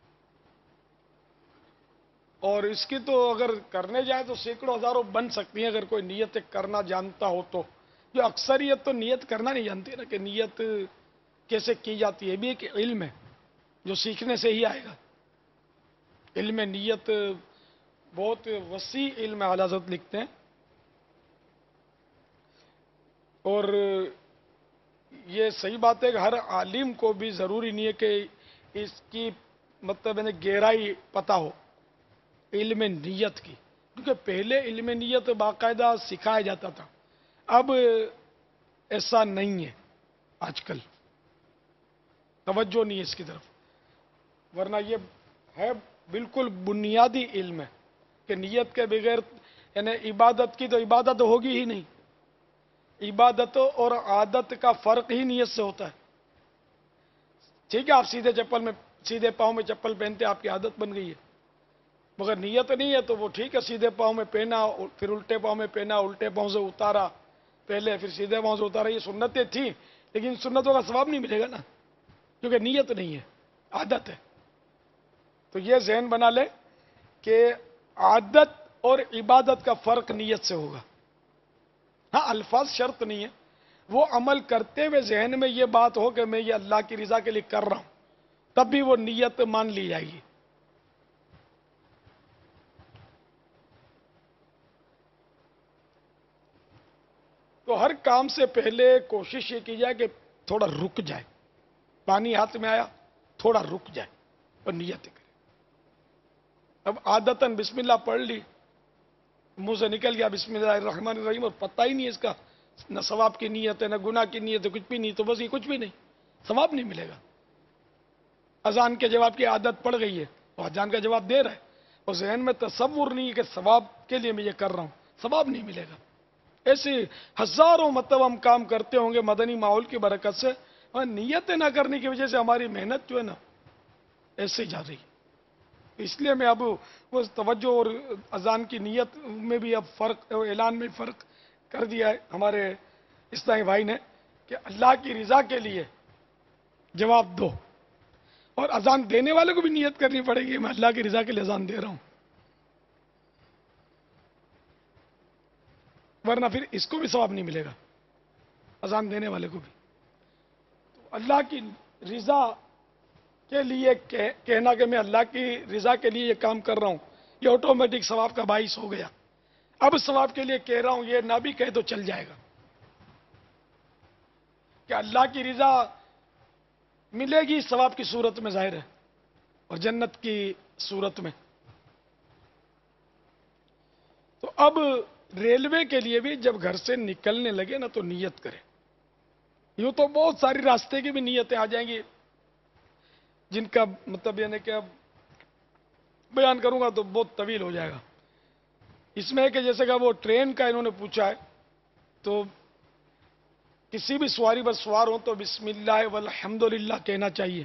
اور اس کی تو اگر کرنے جائیں تو سینکڑوں ہزاروں بن سکتی ہیں اگر کوئی نیتیں کرنا جانتا ہو تو۔ جو اکثریت تو نیت کرنا نہیں جانتی نا کہ نیت کیسے کی جاتی ہے، بھی ایک علم ہے جو سیکھنے سے ہی آئے گا۔ علم نیت بہت وسیع علم اعلی حضرت لکھتے ہیں، اور یہ صحیح بات ہے کہ ہر عالم کو بھی ضروری نہیں ہے کہ اس کی مطلب یعنی گہرائی پتہ ہو علم نیت کی، کیونکہ پہلے علم نیت باقاعدہ سکھایا جاتا تھا، اب ایسا نہیں ہے، آج کل توجہ نہیں ہے اس کی طرف، ورنہ یہ ہے بالکل بنیادی علم ہے کہ نیت کے بغیر یعنی عبادت کی تو عبادت ہوگی ہی نہیں، عبادت اور عادت کا فرق ہی نیت سے ہوتا ہے۔ ٹھیک ہے، آپ سیدھے چپل میں سیدھے پاؤں میں چپل پہنتے آپ کی عادت بن گئی ہے، مگر نیت نہیں ہے تو وہ ٹھیک ہے، سیدھے پاؤں میں پہنا پھر الٹے پاؤں میں پہنا، الٹے پاؤں سے اتارا پہلے پھر سیدھے پاؤں سے اتارا، یہ سنتیں تھیں لیکن سنتوں کا ثواب نہیں ملے گا نا، کیونکہ نیت نہیں ہے، عادت ہے۔ تو یہ ذہن بنا لے کہ عادت اور عبادت کا فرق نیت سے ہوگا۔ ہاں الفاظ شرط نہیں ہے، وہ عمل کرتے ہوئے ذہن میں یہ بات ہو کہ میں یہ اللہ کی رضا کے لیے کر رہا ہوں، تب بھی وہ نیت مان لی جائے گی۔ تو ہر کام سے پہلے کوشش یہ کی جائے کہ تھوڑا رک جائے، پانی ہاتھ میں آیا تھوڑا رک جائے اور نیت کرے۔ اب عادتاً بسم اللہ پڑھ لی، منہ سے نکل گیا بسم اللہ الرحمن الرحیم اور پتہ ہی نہیں اس کا، نہ ثواب کی نیت ہے نہ گناہ کی نیت ہے، کچھ بھی نہیں، تو بس یہ کچھ بھی نہیں، ثواب نہیں ملے گا۔ اذان کے جواب کی عادت پڑ گئی ہے تو اذان کا جواب دے رہا ہے، اور ذہن میں تصور نہیں ہے کہ ثواب کے لیے میں یہ کر رہا ہوں، ثواب نہیں ملے گا۔ ایسے ہزاروں مطلب ہم کام کرتے ہوں گے مدنی ماحول کی برکت سے، اور نیت نہ کرنے کی وجہ سے ہماری محنت جو ہے نا ایسے جا رہی ہے۔ اس لیے میں اب وہ توجہ اور اذان کی نیت میں بھی اب فرق، اعلان میں فرق کر دیا ہے ہمارے اسلامی بھائی نے کہ اللہ کی رضا کے لیے جواب دو، اور اذان دینے والے کو بھی نیت کرنی پڑے گی میں اللہ کی رضا کے لیے اذان دے رہا ہوں، ورنہ پھر اس کو بھی ثواب نہیں ملے گا، اذان دینے والے کو بھی۔ تو اللہ کی رضا کے لیے کہنا کہ میں اللہ کی رضا کے لیے یہ کام کر رہا ہوں، یہ آٹومیٹک ثواب کا باعث ہو گیا۔ اب ثواب کے لیے کہہ رہا ہوں، یہ نہ بھی کہے تو چل جائے گا کہ اللہ کی رضا ملے گی ثواب کی صورت میں ظاہر ہے، اور جنت کی صورت میں۔ تو اب ریلوے کے لیے بھی جب گھر سے نکلنے لگے نا تو نیت کرے۔ یوں تو بہت ساری راستے کی بھی نیتیں آ جائیں گی جن کا مطلب یعنی کہ اب بیان کروں گا تو بہت طویل ہو جائے گا۔ اس میں ہے کہ جیسے کہ وہ ٹرین کا انہوں نے پوچھا ہے، تو کسی بھی سواری پر سوار ہو تو بسم اللہ والحمدللہ کہنا چاہیے.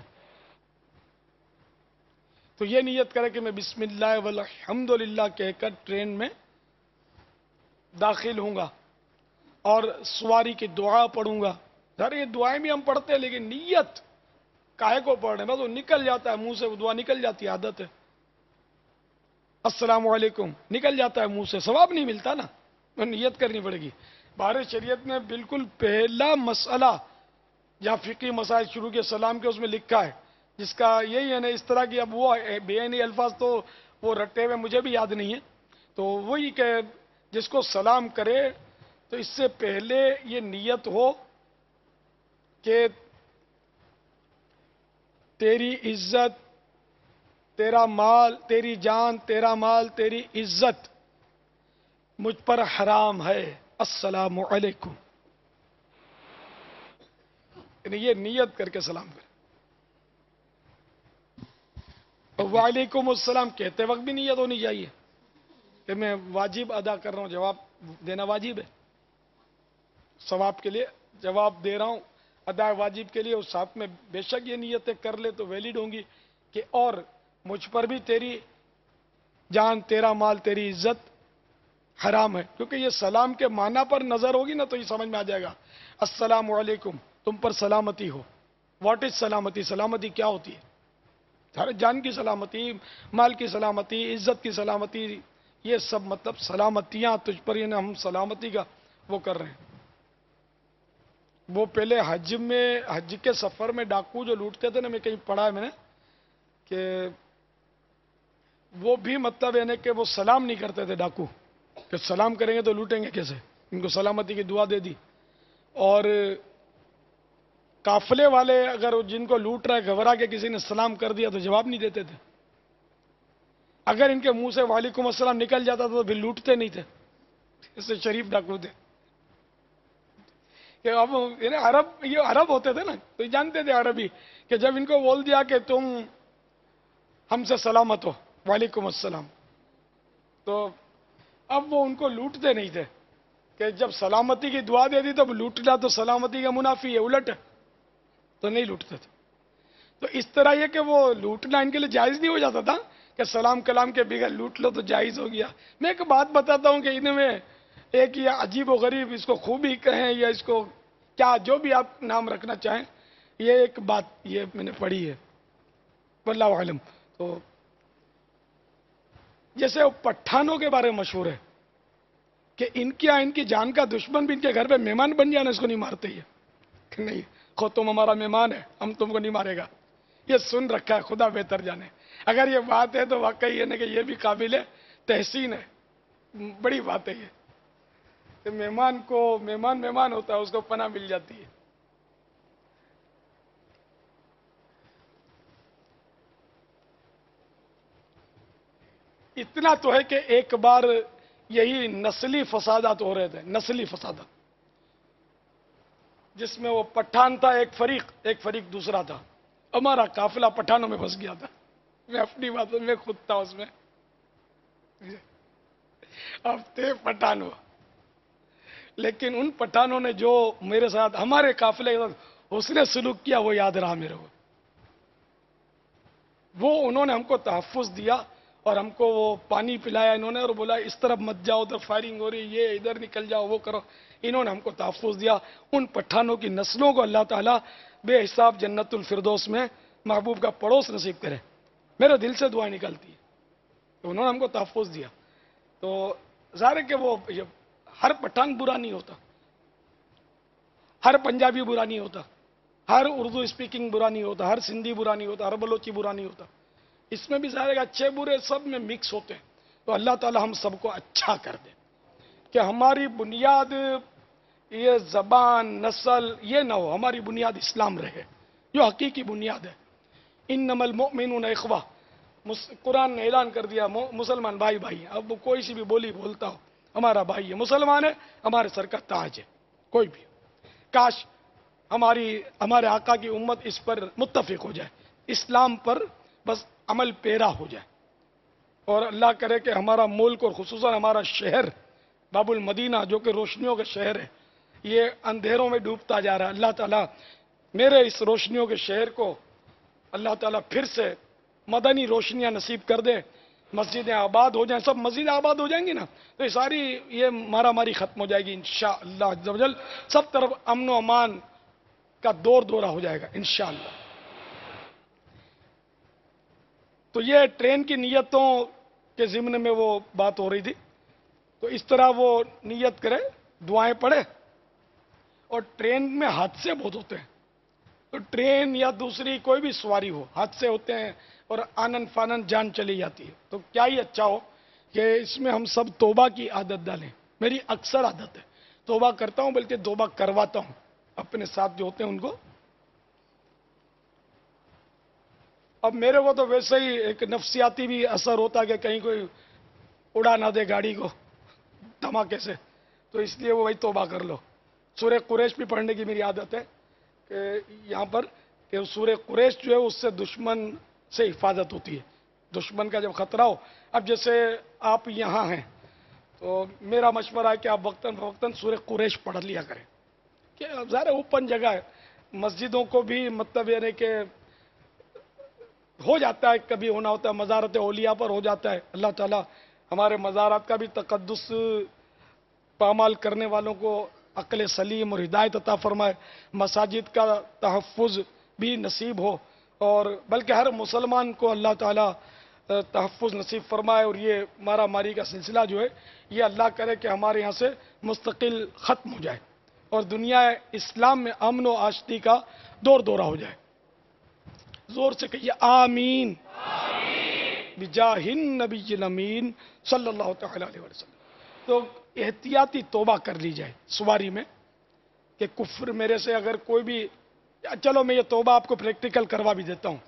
تو یہ نیت کرے کہ میں بسم اللہ والحمدللہ کہہ کر ٹرین میں داخل ہوں گا اور سواری کی دعا پڑھوں گا. ذرا یہ دعائیں بھی ہم پڑھتے ہیں لیکن نیت کاہے کو پڑھ رہے ہیں؟ بس وہ نکل جاتا ہے منہ سے، وہ دعا نکل جاتی ہے، عادت ہے. السلام علیکم نکل جاتا ہے منہ سے، ثواب نہیں ملتا نا، نیت کرنی پڑے گی. بہر شریعت میں بالکل پہلا مسئلہ جہاں فقہی مسائل شروع کے سلام کے اس میں لکھا ہے، جس کا یہی ہے نا اس طرح کی. اب وہ بے عینی الفاظ تو وہ رٹے ہوئے مجھے بھی یاد نہیں ہے، تو وہی کہ جس کو سلام کرے تو اس سے پہلے یہ نیت ہو کہ تیری عزت، تیرا مال، تیری جان، تیرا مال، تیری عزت مجھ پر حرام ہے، السلام علیکم. یعنی یہ نیت کر کے سلام کرے. وعلیکم السلام کہتے وقت بھی نیت ہونی چاہیے کہ میں واجب ادا کر رہا ہوں، جواب دینا واجب ہے، ثواب کے لیے جواب دے رہا ہوں ادا واجب کے لیے. اور ساتھ میں بے شک یہ نیتیں کر لے تو ویلڈ ہوں گی کہ اور مجھ پر بھی تیری جان، تیرا مال، تیری عزت حرام ہے. کیونکہ یہ سلام کے معنی پر نظر ہوگی نا تو یہ سمجھ میں آ جائے گا. السلام علیکم، تم پر سلامتی ہو. واٹ از سلامتی؟ سلامتی کیا ہوتی ہے؟ ہر جان کی سلامتی، مال کی سلامتی، عزت کی سلامتی، یہ سب مطلب سلامتیاں تجھ پر، یہ ہم سلامتی کا وہ کر رہے ہیں. وہ پہلے حج میں، حج کے سفر میں ڈاکو جو لوٹتے تھے نا، میں کہیں پڑھا ہے میں نے کہ وہ بھی مطلب ہے نا کہ وہ سلام نہیں کرتے تھے ڈاکو، کہ سلام کریں گے تو لوٹیں گے کیسے. ان کو سلامتی کی دعا دے دی. اور قافلے والے اگر جن کو لوٹ رہا ہے گھبرا کے کسی نے سلام کر دیا تو جواب نہیں دیتے تھے. اگر ان کے منہ سے وعلیکم السلام نکل جاتا تھا تو پھر لوٹتے نہیں تھے. اس سے شریف ڈاکو تھے کہ اب یعنی عرب، یہ عرب ہوتے تھے نا تو یہ جانتے تھے عربی کہ جب ان کو بول دیا کہ تم ہم سے سلامت ہو، وعلیکم السلام، تو اب وہ ان کو لوٹتے نہیں تھے. کہ جب سلامتی کی دعا دے دی تو لوٹنا تو سلامتی کا منافی ہے، الٹ ہے، تو نہیں لوٹتے تھے. تو اس طرح یہ کہ وہ لوٹنا ان کے لیے جائز نہیں ہو جاتا تھا کہ سلام کلام کے بغیر لوٹ لو تو جائز ہو گیا. میں ایک بات بتاتا ہوں کہ ان میں ایک یہ عجیب و غریب، اس کو خوبی کہیں یا اس کو کیا جو بھی آپ نام رکھنا چاہیں، یہ ایک بات یہ میں نے پڑھی ہے واللہ عالم. تو جیسے وہ پٹھانوں کے بارے میں مشہور ہے کہ ان کی ان کی جان کا دشمن بھی ان کے گھر پہ مہمان بن جانا اس کو نہیں مارتے. یہ کہ نہیں خود تم ہمارا مہمان ہے، ہم تم کو نہیں مارے گا. یہ سن رکھا ہے، خدا بہتر جانے. اگر یہ بات ہے تو واقعی یہ کہ یہ بھی قابل ہے تحسین ہے، بڑی بات ہے یہ کہ مہمان کو مہمان مہمان ہوتا ہے، اس کو پناہ مل جاتی ہے. اتنا تو ہے کہ ایک بار یہی نسلی فسادات ہو رہے تھے، نسلی فسادات، جس میں وہ پٹھان تھا ایک فریق، ایک فریق دوسرا تھا. ہمارا قافلہ پٹھانوں میں پھنس گیا تھا. میں اپنی بات میں خود تھا اس میں. اب تھے پٹھان ہوا، لیکن ان پٹھانوں نے جو میرے ساتھ ہمارے قافلے کے ساتھ اس نے سلوک کیا وہ یاد رہا میرے کو. وہ انہوں نے ہم کو تحفظ دیا اور ہم کو وہ پانی پلایا انہوں نے، اور بولا اس طرف مت جاؤ، ادھر فائرنگ ہو رہی، یہ ادھر نکل جاؤ، وہ کرو. انہوں نے ہم کو تحفظ دیا. ان پٹھانوں کی نسلوں کو اللہ تعالیٰ بے حساب جنت الفردوس میں محبوب کا پڑوس نصیب کرے. میرے دل سے دعائیں نکلتی ہے. تو انہوں نے ہم کو تحفظ دیا. تو ظاہر ہے کہ وہ ہر پٹھان برا نہیں ہوتا، ہر پنجابی برا نہیں ہوتا، ہر اردو اسپیکنگ برا نہیں ہوتا، ہر سندھی برا نہیں ہوتا، ہر بلوچی برا نہیں ہوتا. اس میں بھی ظاہر ہے کہ اچھے برے سب میں مکس ہوتے ہیں. تو اللہ تعالی ہم سب کو اچھا کر دے کہ ہماری بنیاد یہ زبان نسل یہ نہ ہو، ہماری بنیاد اسلام رہے جو حقیقی بنیاد ہے. انما المؤمنون اخوہ، قرآن نے اعلان کر دیا مسلمان بھائی بھائی ہیں. اب وہ کوئی سی بھی بولی بولتا ہو ہمارا بھائی ہے، مسلمان ہے، ہمارے سر کا تاج ہے کوئی بھی. کاش ہماری ہمارے آقا کی امت اس پر متفق ہو جائے، اسلام پر بس عمل پیرا ہو جائے. اور اللہ کرے کہ ہمارا ملک اور خصوصاً ہمارا شہر باب المدینہ جو کہ روشنیوں کا شہر ہے، یہ اندھیروں میں ڈوبتا جا رہا ہے. اللہ تعالیٰ میرے اس روشنیوں کے شہر کو اللہ تعالیٰ پھر سے مدنی روشنیاں نصیب کر دے, مسجدیں آباد ہو جائیں. سب مسجدیں آباد ہو جائیں گی نا تو یہ ساری یہ مارا ماری ختم ہو جائے گی انشاءاللہ عز و جل. سب طرف امن و امان کا دور دورہ ہو جائے گا انشاءاللہ. تو یہ ٹرین کی نیتوں کے ضمن میں وہ بات ہو رہی تھی. تو اس طرح وہ نیت کرے, دعائیں پڑھے. اور ٹرین میں حادثے بہت ہوتے ہیں. تو ٹرین یا دوسری کوئی بھی سواری ہو, حادثے ہوتے ہیں اور آنن فانن جان چلی جاتی ہے. تو کیا ہی اچھا ہو کہ اس میں ہم سب توبہ کی عادت ڈالیں. میری اکثر عادت ہے, توبہ کرتا ہوں بلکہ توبہ کرواتا ہوں اپنے ساتھ جو ہوتے ہیں ان کو. اب میرے کو تو ویسے ہی ایک نفسیاتی بھی اثر ہوتا ہے کہ کہیں کوئی اڑا نہ دے گاڑی کو دھماکے سے, تو اس لیے وہ وہی توبہ کر لو. سورہ قریش بھی پڑھنے کی میری عادت ہے کہ یہاں پر کہ سورہ قریش جو ہے اس سے دشمن سے حفاظت ہوتی ہے. دشمن کا جب خطرہ ہو, اب جیسے آپ یہاں ہیں تو میرا مشورہ ہے کہ آپ وقتاً فوقتاً سورہ قریش پڑھ لیا کریں. کہ ظاہر اوپن جگہ ہے, مسجدوں کو بھی مطلب یعنی کہ ہو جاتا ہے, کبھی ہونا ہوتا ہے, مزارت اولیاء پر ہو جاتا ہے. اللہ تعالیٰ ہمارے مزارات کا بھی تقدس پامال کرنے والوں کو عقل سلیم اور ہدایت عطا فرمائے. مساجد کا تحفظ بھی نصیب ہو, اور بلکہ ہر مسلمان کو اللہ تعالیٰ تحفظ نصیب فرمائے. اور یہ مارا ماری کا سلسلہ جو ہے یہ اللہ کرے کہ ہمارے یہاں سے مستقل ختم ہو جائے اور دنیا اسلام میں امن و آشتی کا دور دورہ ہو جائے. زور سے کہیے آمین, بجاہ النبی الامین صلی اللہ تعالی علیہ وسلم. تو احتیاطی توبہ کر لی جائے سواری میں کہ کفر میرے سے اگر کوئی بھی, چلو میں یہ توبہ آپ کو پریکٹیکل کروا بھی دیتا ہوں.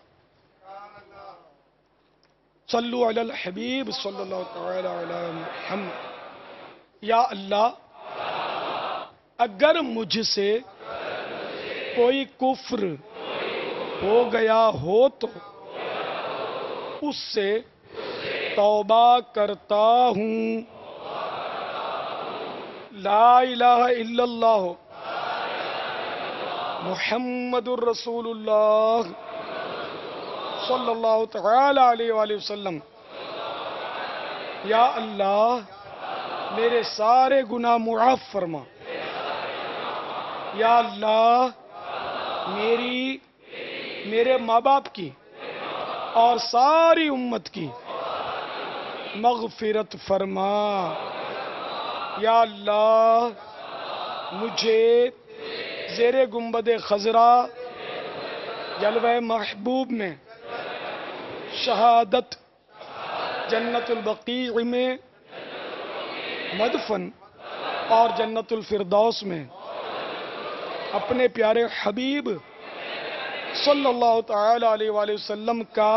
صلو علی الحبیب صلی اللہ تعالی علی محمد. یا اللہ اگر مجھ سے کوئی کفر ہو گیا ہو تو اس سے توبہ کرتا ہوں. لا الہ الا اللہ محمد الرسول اللہ صلی اللہ تعالی علیہ وآلہ وسلم. یا اللہ میرے سارے گناہ معاف فرما. یا اللہ میری میرے ماں باپ کی اور ساری امت کی مغفرت فرما. یا اللہ مجھے زیر گنبد خضرا جلوہ محبوب میں شہادت, جنت البقیع میں مدفن اور جنت الفردوس میں اپنے پیارے حبیب صلی اللہ تعالی علیہ وآلہ وسلم کا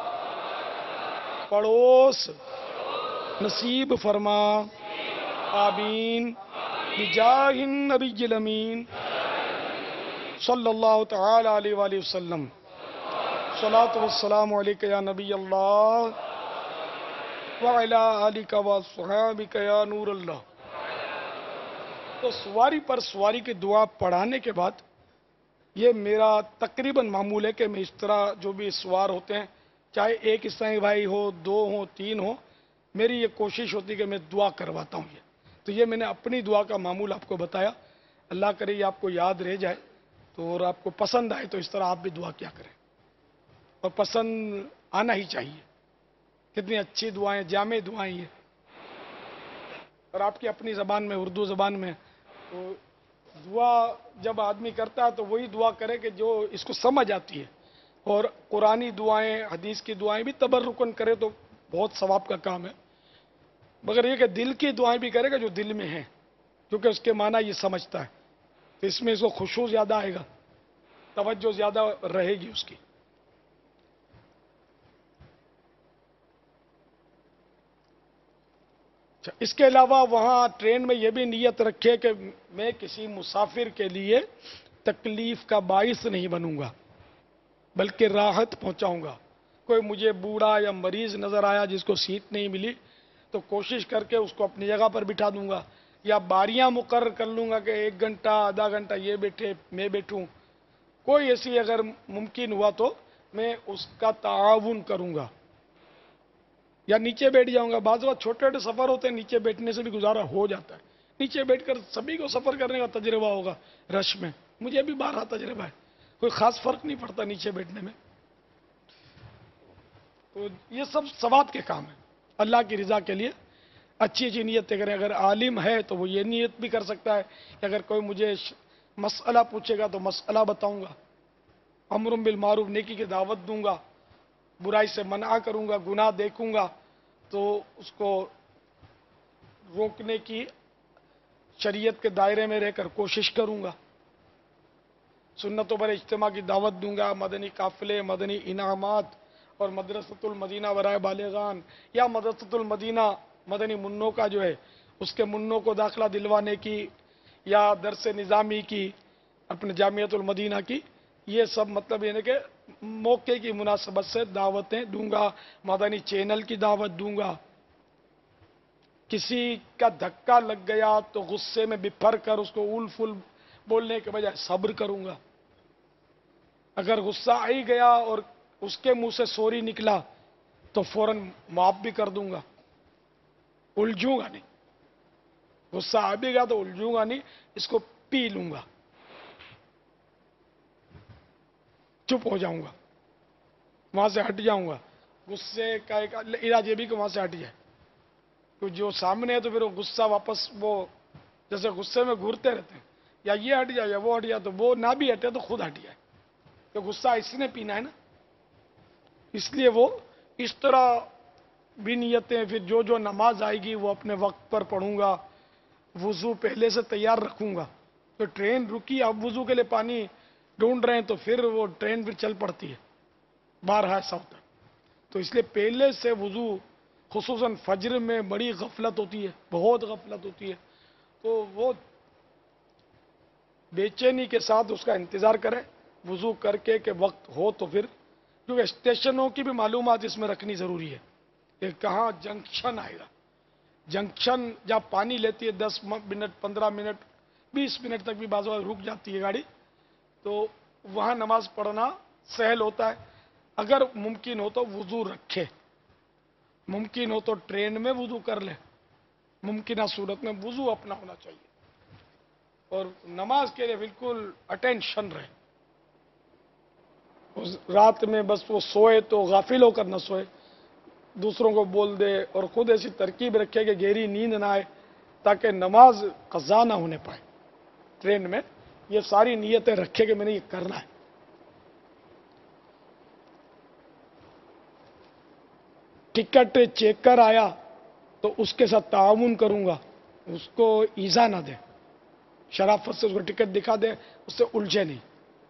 پڑوس نصیب فرما. آمین بجاہ النبی الامین صلی اللہ تعالی علیہ وآلہ وسلم. صلاۃ والسلام علیک یا نبی اللہ وعلی آلک واصحابک یا نور اللہ. تو سواری پر سواری کی دعا پڑھانے کے بعد یہ میرا تقریباً معمول ہے کہ میں اس طرح جو بھی سوار ہوتے ہیں, چاہے ایک عیسائی بھائی ہو, دو ہوں, تین ہوں, میری یہ کوشش ہوتی ہے کہ میں دعا کرواتا ہوں. یہ تو یہ میں نے اپنی دعا کا معمول آپ کو بتایا. اللہ کرے یہ آپ کو یاد رہ جائے تو اور آپ کو پسند آئے تو اس طرح آپ بھی دعا کیا کریں, اور پسند آنا ہی چاہیے. کتنی اچھی دعائیں, جامع دعائیں یہ, اور آپ کی اپنی زبان میں, اردو زبان میں. تو دعا جب آدمی کرتا ہے تو وہی دعا کرے کہ جو اس کو سمجھ آتی ہے, اور قرآنی دعائیں, حدیث کی دعائیں بھی تبرکن کرے تو بہت ثواب کا کام ہے. مگر یہ کہ دل کی دعائیں بھی کرے گا جو دل میں ہیں, کیونکہ اس کے معنی یہ سمجھتا ہے, تو اس میں اس کو خشوع زیادہ آئے گا, توجہ زیادہ رہے گی اس کی. اس کے علاوہ وہاں ٹرین میں یہ بھی نیت رکھے کہ میں کسی مسافر کے لیے تکلیف کا باعث نہیں بنوں گا بلکہ راحت پہنچاؤں گا. کوئی مجھے بوڑھا یا مریض نظر آیا جس کو سیٹ نہیں ملی تو کوشش کر کے اس کو اپنی جگہ پر بٹھا دوں گا, یا باریاں مقرر کر لوں گا کہ ایک گھنٹہ آدھا گھنٹہ یہ بیٹھے میں بیٹھوں. کوئی ایسی اگر ممکن ہوا تو میں اس کا تعاون کروں گا یا نیچے بیٹھ جاؤں گا. بعض وقت چھوٹے چھوٹے سفر ہوتے ہیں نیچے بیٹھنے سے بھی گزارا ہو جاتا ہے. نیچے بیٹھ کر سبھی کو سفر کرنے کا تجربہ ہوگا رش میں. مجھے بھی بارہ تجربہ ہے, کوئی خاص فرق نہیں پڑتا نیچے بیٹھنے میں. تو یہ سب ثواب کے کام ہیں اللہ کی رضا کے لیے. اچھی اچھی نیتیں کریں. اگر عالم ہے تو وہ یہ نیت بھی کر سکتا ہے کہ اگر کوئی مجھے مسئلہ پوچھے گا تو مسئلہ بتاؤں گا, امر بالمعروف نیکی کی دعوت دوں گا, برائی سے منع کروں گا, گناہ دیکھوں گا تو اس کو روکنے کی شریعت کے دائرے میں رہ کر کوشش کروں گا. سنتوں پر اجتماع کی دعوت دوں گا. مدنی قافلے, مدنی انعامات اور مدرسۃ المدینہ برائے بالغان یا مدرسۃ المدینہ مدنی منوں کا جو ہے اس کے منوں کو داخلہ دلوانے کی یا درس نظامی کی اپنے جامعۃ المدینہ کی, یہ سب مطلب یہ کہ موقع کی مناسبت سے دعوتیں دوں گا. مدنی چینل کی دعوت دوں گا. کسی کا دھکا لگ گیا تو غصے میں بپھر کر اس کو اول فل بولنے کے بجائے صبر کروں گا. اگر غصہ آ ہی گیا اور اس کے منہ سے سوری نکلا تو فوراً معاف بھی کر دوں گا, الجھوں گا نہیں. غصہ آ بھی گیا تو الجھوں گا نہیں, اس کو پی لوں گا, چپ ہو جاؤں گا, وہاں سے ہٹ جاؤں گا. غصے کا ایک علاج یہ بھی کہ وہاں سے ہٹ جائے. تو جو سامنے ہے تو پھر وہ غصہ واپس وہ جیسے غصے میں گھورتے رہتے ہیں, یا یہ ہٹ جائے یا وہ ہٹ جائے, تو وہ نہ بھی ہٹے تو خود ہٹ جائے. تو غصہ اس نے پینا ہے نا, اس لیے وہ اس طرح بھی نیتیں. پھر جو جو نماز آئے گی وہ اپنے وقت پر پڑھوں گا. وضو پہلے سے تیار رکھوں گا. تو ٹرین رکی, اب وضو کے لیے پانی ڈھونڈ رہے ہیں تو پھر وہ ٹرین پھر چل پڑتی ہے, بارہا ایسا ہوتا ہے. تو اس لیے پہلے سے وضو, خصوصاً فجر میں بڑی غفلت ہوتی ہے, بہت غفلت ہوتی ہے, تو وہ بے چینی کے ساتھ اس کا انتظار کریں وضو کر کے کہ وقت ہو تو پھر. کیونکہ اسٹیشنوں کی بھی معلومات اس میں رکھنی ضروری ہے کہ کہاں جنکشن آئے گا. جنکشن جہاں پانی لیتی ہے دس منٹ پندرہ منٹ بیس منٹ تک بھی بعض وقت رک جاتی ہے گاڑی, تو وہاں نماز پڑھنا سہل ہوتا ہے. اگر ممکن ہو تو وضو رکھے, ممکن ہو تو ٹرین میں وضو کر لے, ممکنہ صورت میں وضو اپنا ہونا چاہیے اور نماز کے لیے بالکل اٹینشن رہے. رات میں بس وہ سوئے تو غافل ہو کر نہ سوئے, دوسروں کو بول دے, اور خود ایسی ترکیب رکھے کہ گہری نیند نہ آئے تاکہ نماز قضا نہ ہونے پائے. ٹرین میں یہ ساری نیتیں رکھے کہ میں نے یہ کرنا ہے. ٹکٹ چیک کر آیا تو اس کے ساتھ تعاون کروں گا, اس کو ایزا نہ دے, شرافت سے اس کو ٹکٹ دکھا دے, اس سے الجھے نہیں.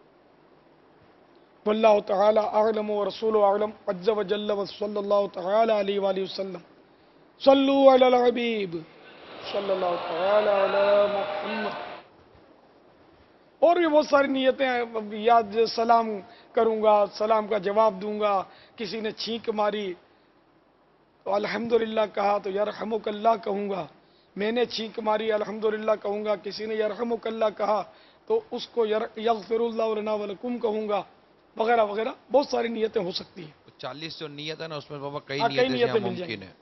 واللہ تعالی اعلم ورسول اعلم عز وجل وصلی اللہ تعالی علیہ وآلہ وسلم. صلو علی الحبیب صلی اللہ تعالی علی محمد. اور بھی بہت ساری نیتیں ہیں, یاد سلام کروں گا, سلام کا جواب دوں گا. کسی نے چھینک ماری تو الحمدللہ کہا تو یرحمک اللہ کہوں گا. میں نے چھینک ماری الحمدللہ کہوں گا. کسی نے یرحمک اللہ کہا تو اس کو یغفر اللہ لنا ولکم کہوں گا, وغیرہ وغیرہ. بہت ساری نیتیں ہو سکتی ہیں. چالیس جو نیت ہے نا اس میں بابا کئی ہاں, کئی نیتیں نیتیں جہاں مل جائیں ممکن ہے.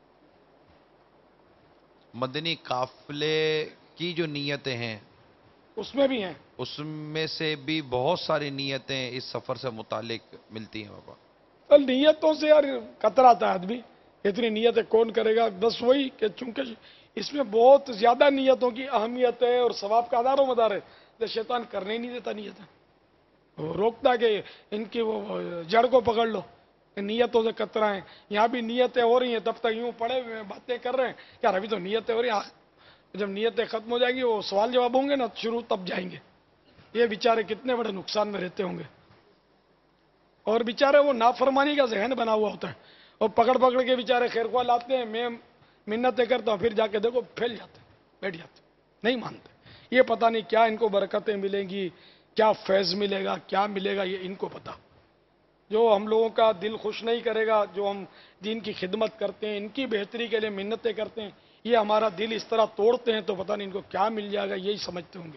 مدنی قافلے کی جو نیتیں ہیں اس میں بھی ہیں, اس میں سے بھی بہت ساری نیتیں اس سفر سے متعلق ملتی ہیں بابا. تو نیتوں سے یار کتراتا ہے آدمی, اتنی نیتیں کون کرے گا. بس وہی کہ چونکہ اس میں بہت زیادہ نیتوں کی اہمیت ہے اور ثواب کا ادار و مدار ہے, تو شیطان کرنے ہی نہیں دیتا نیتیں. وہ روکتا کہ ان کی وہ جڑ کو پکڑ لو, نیتوں سے کترائیں. یہاں بھی نیتیں ہو رہی ہیں تب تک یوں پڑے ہوئے ہیں باتیں کر رہے ہیں, یار ابھی تو نیتیں ہو رہی ہیں, جب نیتیں ختم ہو جائیں گی وہ سوال جواب ہوں گے نا شروع, تب جائیں گے. یہ بیچارے کتنے بڑے نقصان میں رہتے ہوں گے. اور بیچارے وہ نافرمانی کا ذہن بنا ہوا ہوتا ہے, اور پکڑ پکڑ کے بیچارے خیر خواہ لاتے ہیں, میں منتیں کرتا ہوں, پھر جا کے دیکھو پھیل جاتے ہیں, بیٹھ جاتے ہیں, نہیں مانتے. یہ پتہ نہیں کیا ان کو برکتیں ملیں گی, کیا فیض ملے گا, کیا ملے گا, یہ ان کو پتا. جو ہم لوگوں کا دل خوش نہیں کرے گا, جو ہم دین کی خدمت کرتے ہیں, ان کی بہتری کے لیے منتیں کرتے ہیں, یہ ہمارا دل اس طرح توڑتے ہیں تو پتہ نہیں ان کو کیا مل جائے گا، یہی سمجھتے ہوں گے۔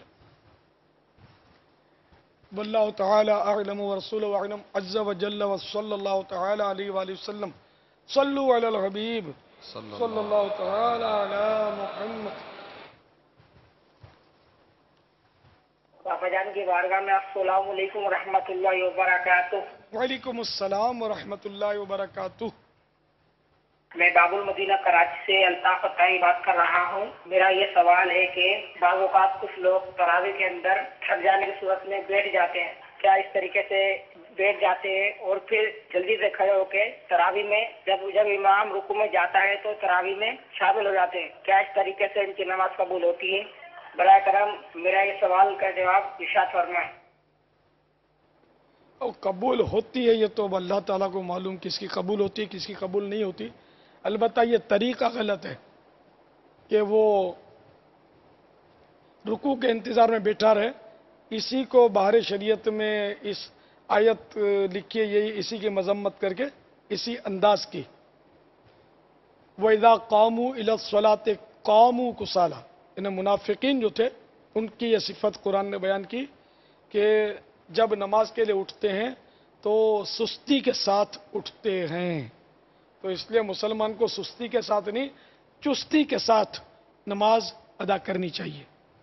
واللہ تعالی اعلم ورسولہ اعلم عز وجل وصلی اللہ تعالی علیہ وآلہ وسلم صلو علی الحبیب صلی اللہ تعالی علی محمد۔ باپا جان کی بارگاہ میں السلام علیکم ورحمۃ اللہ وبرکاتہ۔ وعلیکم السلام ورحمۃ اللہ وبرکاتہ۔ میں باب المدینہ کراچی سے الطاف فتحی بات کر رہا ہوں۔ میرا یہ سوال ہے کہ بعض اوقات کچھ لوگ تراویح کے اندر تھک جانے کی صورت میں بیٹھ جاتے ہیں، کیا اس طریقے سے بیٹھ جاتے ہیں اور پھر جلدی سے کھڑے ہو کے تراویح میں جب جب امام رکوع میں جاتا ہے تو تراویح میں شامل ہو جاتے ہیں، کیا اس طریقے سے ان کی نماز قبول ہوتی ہے؟ برائے کرم میرا یہ سوال کا جواب ارشاد فرمائیں۔ اور قبول ہوتی ہے یہ تو اللہ تعالیٰ کو معلوم، کس کی قبول ہوتی ہے کس کی قبول نہیں ہوتی۔ البتہ یہ طریقہ غلط ہے کہ وہ رکوع کے انتظار میں بیٹھا رہے، اسی کو باہر شریعت میں اس آیت لکھی ہے، یہی اسی کی مذمت کر کے اسی انداز کی وَإِذَا قَامُوا إِلَى الصَّلَاةِ قَامُوا كُسَالَىٰ، انہیں منافقین جو تھے ان کی یہ صفت قرآن نے بیان کی کہ جب نماز کے لیے اٹھتے ہیں تو سستی کے ساتھ اٹھتے ہیں، تو اس لیے مسلمان کو سستی کے ساتھ نہیں چستی کے ساتھ نماز ادا کرنی چاہیے۔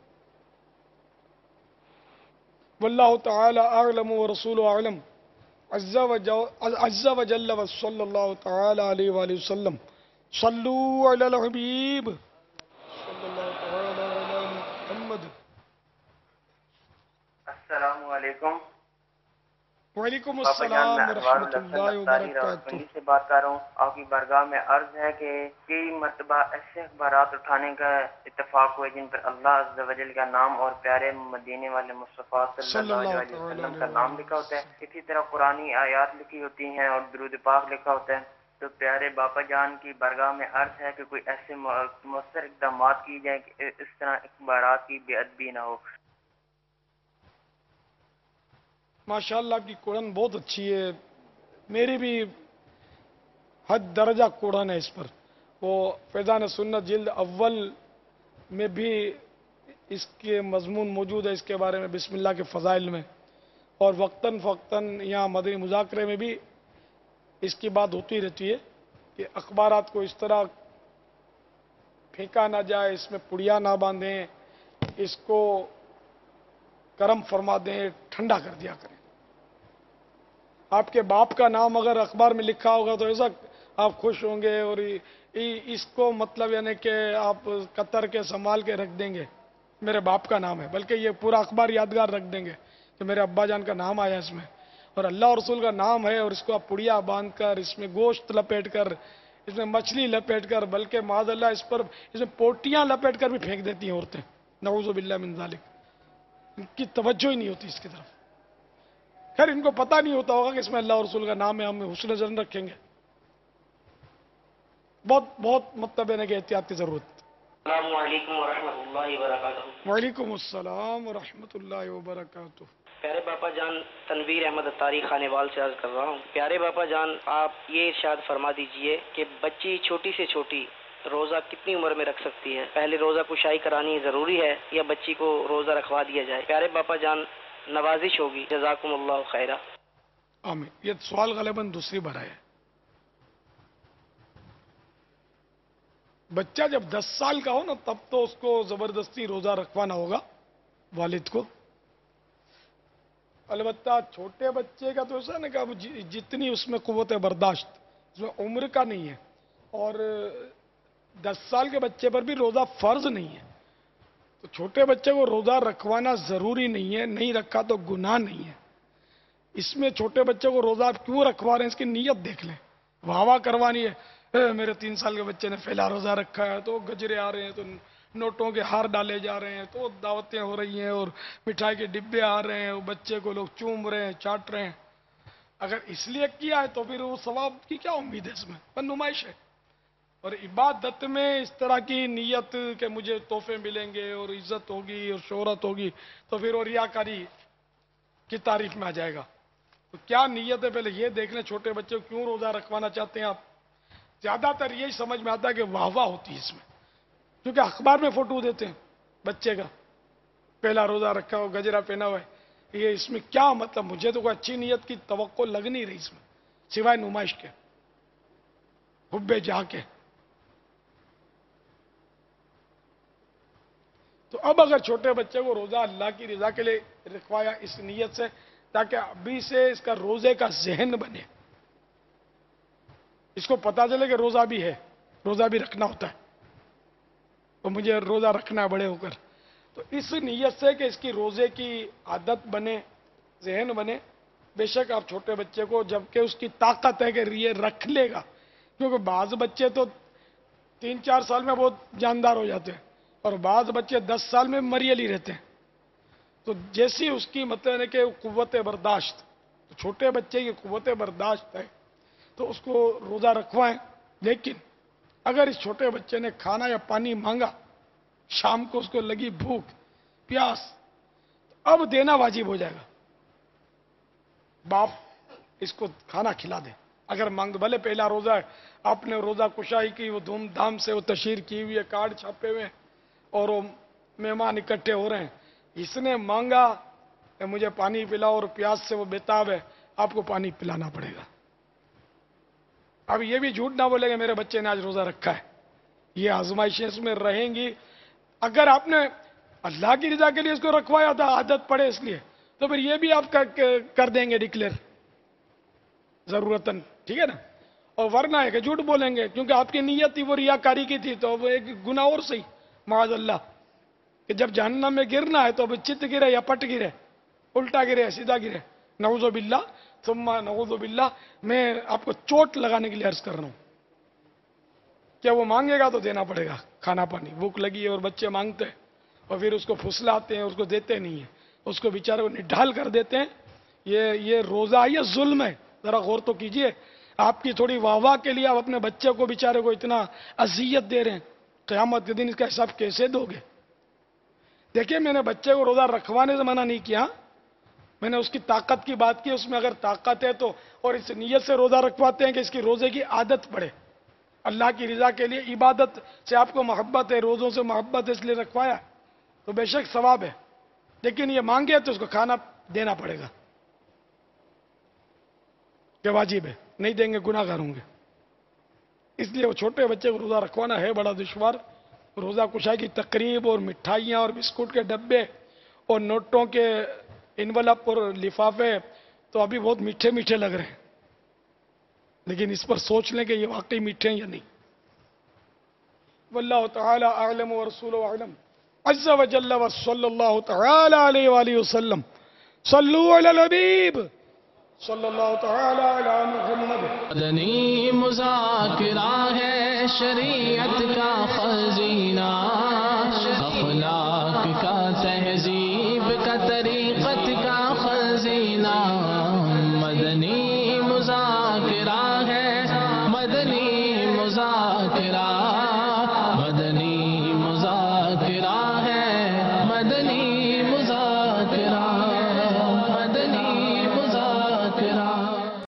واللہ تعالی اعلم ورسول اعلم عز وجل وصلی اللہ تعالی علیہ وآلہ وسلم صلو علی الحبیب صلی اللہ تعالی علی محمد۔ السلام علیکم۔ وعلیکم پاپا جان، السلام میں انوار ورحمۃ الحسن اللہ اختاری وبرکاتہ۔ راولپنڈی سے بات کر رہا ہوں۔ آپ کی بارگاہ میں عرض ہے کہ کئی مرتبہ ایسے اخبارات اٹھانے کا اتفاق ہوئے جن پر اللہ عز و جل کا نام اور پیارے مدینے والے مصطفیٰ صلی اللہ علیہ وسلم کا نام لکھا ہوتا ہے، اسی طرح قرآنی آیات لکھی ہوتی ہیں اور درود پاک لکھا ہوتا ہے۔ تو پیارے باپا جان کی بارگاہ میں عرض ہے کہ کوئی ایسے مؤثر اقدامات کی جائیں کہ اس طرح اخبارات کی بے ادبی نہ ہو۔ ماشاءاللہ کی قرآن بہت اچھی ہے، میری بھی حد درجہ قرآن ہے اس پر۔ وہ فیضان سنت جلد اول میں بھی اس کے مضمون موجود ہے، اس کے بارے میں بسم اللہ کے فضائل میں، اور وقتاً فوقتاً یہاں مدنی مذاکرے میں بھی اس کی بات ہوتی رہتی ہے کہ اخبارات کو اس طرح پھینکا نہ جائے، اس میں پڑیا نہ باندھیں، اس کو کرم فرما دیں، ٹھنڈا کر دیا کریں۔ آپ کے باپ کا نام اگر اخبار میں لکھا ہوگا تو ایسا آپ خوش ہوں گے، اور اس کو مطلب یعنی کہ آپ قطر کے سنبھال کے رکھ دیں گے میرے باپ کا نام ہے، بلکہ یہ پورا اخبار یادگار رکھ دیں گے کہ میرے ابا جان کا نام آیا اس میں، اور اللہ اور رسول کا نام ہے، اور اس کو آپ پڑیا باندھ کر، اس میں گوشت لپیٹ کر، اس میں مچھلی لپیٹ کر، بلکہ معاذ اللہ اس پر اس میں پوٹیاں لپیٹ کر بھی پھینک دیتی ہیں عورتیں، نعوذ باللہ من ذالک، ان کی توجہ ہی نہیں ہوتی اس کی طرف۔ خیر ان کو پتہ نہیں ہوتا ہوگا کہ اس میں اللہ اور رسول کا نام ہے، ہم حسن ظن رکھیں گے۔ بہت بہت مطلب ہے کہ احتیاط کی ضرورت۔ السلام علیکم ورحمۃ اللہ وبرکاتہ۔ وعلیکم السلام ورحمۃ اللہ وبرکاتہ۔ پیارے باپا جان، تنویر احمد اتاری خانے وال سے عرض کر رہا ہوں۔ پیارے باپا جان، آپ یہ ارشاد فرما دیجئے کہ بچی چھوٹی سے چھوٹی روزہ کتنی عمر میں رکھ سکتی ہے؟ پہلے روزہ کشائی کرانی ضروری ہے یا بچی کو روزہ رکھوا دیا جائے؟ پیارے باپا جان، نوازش ہوگی، جزاکم اللہ خیرہ۔ آمین۔ یہ سوال غالباً دوسری بار ہے۔ بچہ جب دس سال کا ہو نا تب تو اس کو زبردستی روزہ رکھوانا ہوگا والد کو۔ البتہ چھوٹے بچے کا تو ایسا نا کہ جتنی اس میں قوت برداشت، اس میں عمر کا نہیں ہے، اور دس سال کے بچے پر بھی روزہ فرض نہیں ہے، تو چھوٹے بچے کو روزہ رکھوانا ضروری نہیں ہے، نہیں رکھا تو گناہ نہیں ہے۔ اس میں چھوٹے بچے کو روزہ آپ کیوں رکھوا رہے ہیں اس کی نیت دیکھ لیں۔ واہ واہ کروانی ہے، میرے تین سال کے بچے نے پہلا روزہ رکھا ہے، تو گجرے آ رہے ہیں، تو نوٹوں کے ہار ڈالے جا رہے ہیں، تو دعوتیں ہو رہی ہیں اور مٹھائی کے ڈبے آ رہے ہیں، وہ بچے کو لوگ چوم رہے ہیں، چاٹ رہے ہیں۔ اگر اس لیے کیا ہے تو پھر وہ ثواب کی کیا امید ہے؟ اس میں پر نمائش ہے۔ اور عبادت میں اس طرح کی نیت کہ مجھے تحفے ملیں گے اور عزت ہوگی اور شہرت ہوگی، تو پھر وہ ریاکاری کی تعریف میں آ جائے گا۔ تو کیا نیت ہے پہلے یہ دیکھ لیں۔ چھوٹے بچے کو کیوں روزہ رکھوانا چاہتے ہیں آپ؟ زیادہ تر یہی سمجھ میں آتا ہے کہ واہ واہ ہوتی ہے اس میں، کیونکہ اخبار میں فوٹو دیتے ہیں بچے کا پہلا روزہ رکھا ہو گجرا پہنا ہوا ہے، یہ اس میں کیا مطلب؟ مجھے تو کوئی اچھی نیت کی توقع لگ نہیں رہی اس میں سوائے نمائش کے، حب جا کے۔ تو اب اگر چھوٹے بچے کو روزہ اللہ کی رضا کے لیے رکھوایا اس نیت سے تاکہ ابھی سے اس کا روزے کا ذہن بنے، اس کو پتا چلے کہ روزہ بھی ہے، روزہ بھی رکھنا ہوتا ہے، تو مجھے روزہ رکھنا ہے بڑے ہو کر، تو اس نیت سے کہ اس کی روزے کی عادت بنے، ذہن بنے۔ بے شک آپ چھوٹے بچے کو جبکہ اس کی طاقت ہے کہ یہ رکھ لے گا، کیونکہ بعض بچے تو تین چار سال میں بہت جاندار ہو جاتے ہیں اور بعض بچے دس سال میں مریلی رہتے ہیں، تو جیسی اس کی مطلب ہے کہ قوت برداشت، تو چھوٹے بچے کی قوت برداشت ہے تو اس کو روزہ رکھوائیں۔ لیکن اگر اس چھوٹے بچے نے کھانا یا پانی مانگا، شام کو اس کو لگی بھوک پیاس، اب دینا واجب ہو جائے گا، باپ اس کو کھانا کھلا دے اگر مانگ، بھلے پہلا روزہ ہے، آپ نے روزہ کشائی کی، وہ دھوم دھام سے وہ تشہیر کی ہوئی ہے، کارڈ چھاپے ہوئے ہیں اور وہ مہمان اکٹھے ہو رہے ہیں، اس نے مانگا کہ مجھے پانی پلاؤ اور پیاس سے وہ بےتاب ہے، آپ کو پانی پلانا پڑے گا۔ اب یہ بھی جھوٹ نہ بولے کہ میرے بچے نے آج روزہ رکھا ہے، یہ آزمائشیں اس میں رہیں گی۔ اگر آپ نے اللہ کی رضا کے لیے اس کو رکھوایا تھا، عادت پڑے اس لیے، تو پھر یہ بھی آپ کر دیں گے ڈکلیئر ضرورتاً، ٹھیک ہے نا؟ اور ورنہ ہے کہ جھوٹ بولیں گے کیونکہ آپ کی نیت تھی وہ ریاکاری کی تھی، تو وہ ایک گناہ اور صحیح معاذ اللہ کہ جب جہنم میں گرنا ہے تو اب چت گرے یا پٹ گرے، الٹا گرے سیدھا گرے، نعوذ باللہ ثم نعوذ باللہ۔ میں آپ کو چوٹ لگانے کے لیے عرض کر رہا ہوں، کیا وہ مانگے گا تو دینا پڑے گا کھانا پانی، بھوک لگی ہے اور بچے مانگتے ہیں اور پھر اس کو پھسلاتے ہیں، اس کو دیتے نہیں ہیں، اس کو بیچارے کو نڈھال کر دیتے ہیں، یہ یہ روزہ یہ ظلم ہے۔ ذرا غور تو کیجئے، آپ کی تھوڑی واہ واہ کے لیے آپ اپنے بچے کو بیچارے کو اتنا اذیت دے رہے ہیں، قیامت کے دن اس کا حساب کیسے دو گے؟ دیکھیں میں نے بچے کو روزہ رکھوانے سے منع نہیں کیا، میں نے اس کی طاقت کی بات کی، اس میں اگر طاقت ہے تو، اور اس نیت سے روزہ رکھواتے ہیں کہ اس کی روزے کی عادت پڑے، اللہ کی رضا کے لیے عبادت سے آپ کو محبت ہے، روزوں سے محبت ہے اس لیے رکھوایا تو بے شک ثواب ہے، لیکن یہ مانگے تو اس کو کھانا دینا پڑے گا کہ واجب ہے، نہیں دیں گے گناہ گار ہوں گے۔ اس لیے وہ چھوٹے بچے کو روزہ رکھوانا ہے بڑا دشوار۔ روزہ کشائی کی تقریب اور مٹھائیاں اور بسکٹ کے ڈبے اور نوٹوں کے انولپ اور لفافے تو ابھی بہت میٹھے میٹھے لگ رہے ہیں، لیکن اس پر سوچ لیں کہ یہ واقعی میٹھے ہیں یا نہیں۔ واللہ تعالی اعلم ورسولہ اعلم عز وجل وصلی اللہ تعالی علیہ وآلہ وسلم۔ صلو علی الحبیب صلی اللہ تعالی علی محمد۔ مدنی مذاکرہ ہے شریعت کا خزینہ، اخلاق کا تہذیب کا طریقت کا خزینہ، مدنی مذاکرہ ہے، مدنی مذاکرہ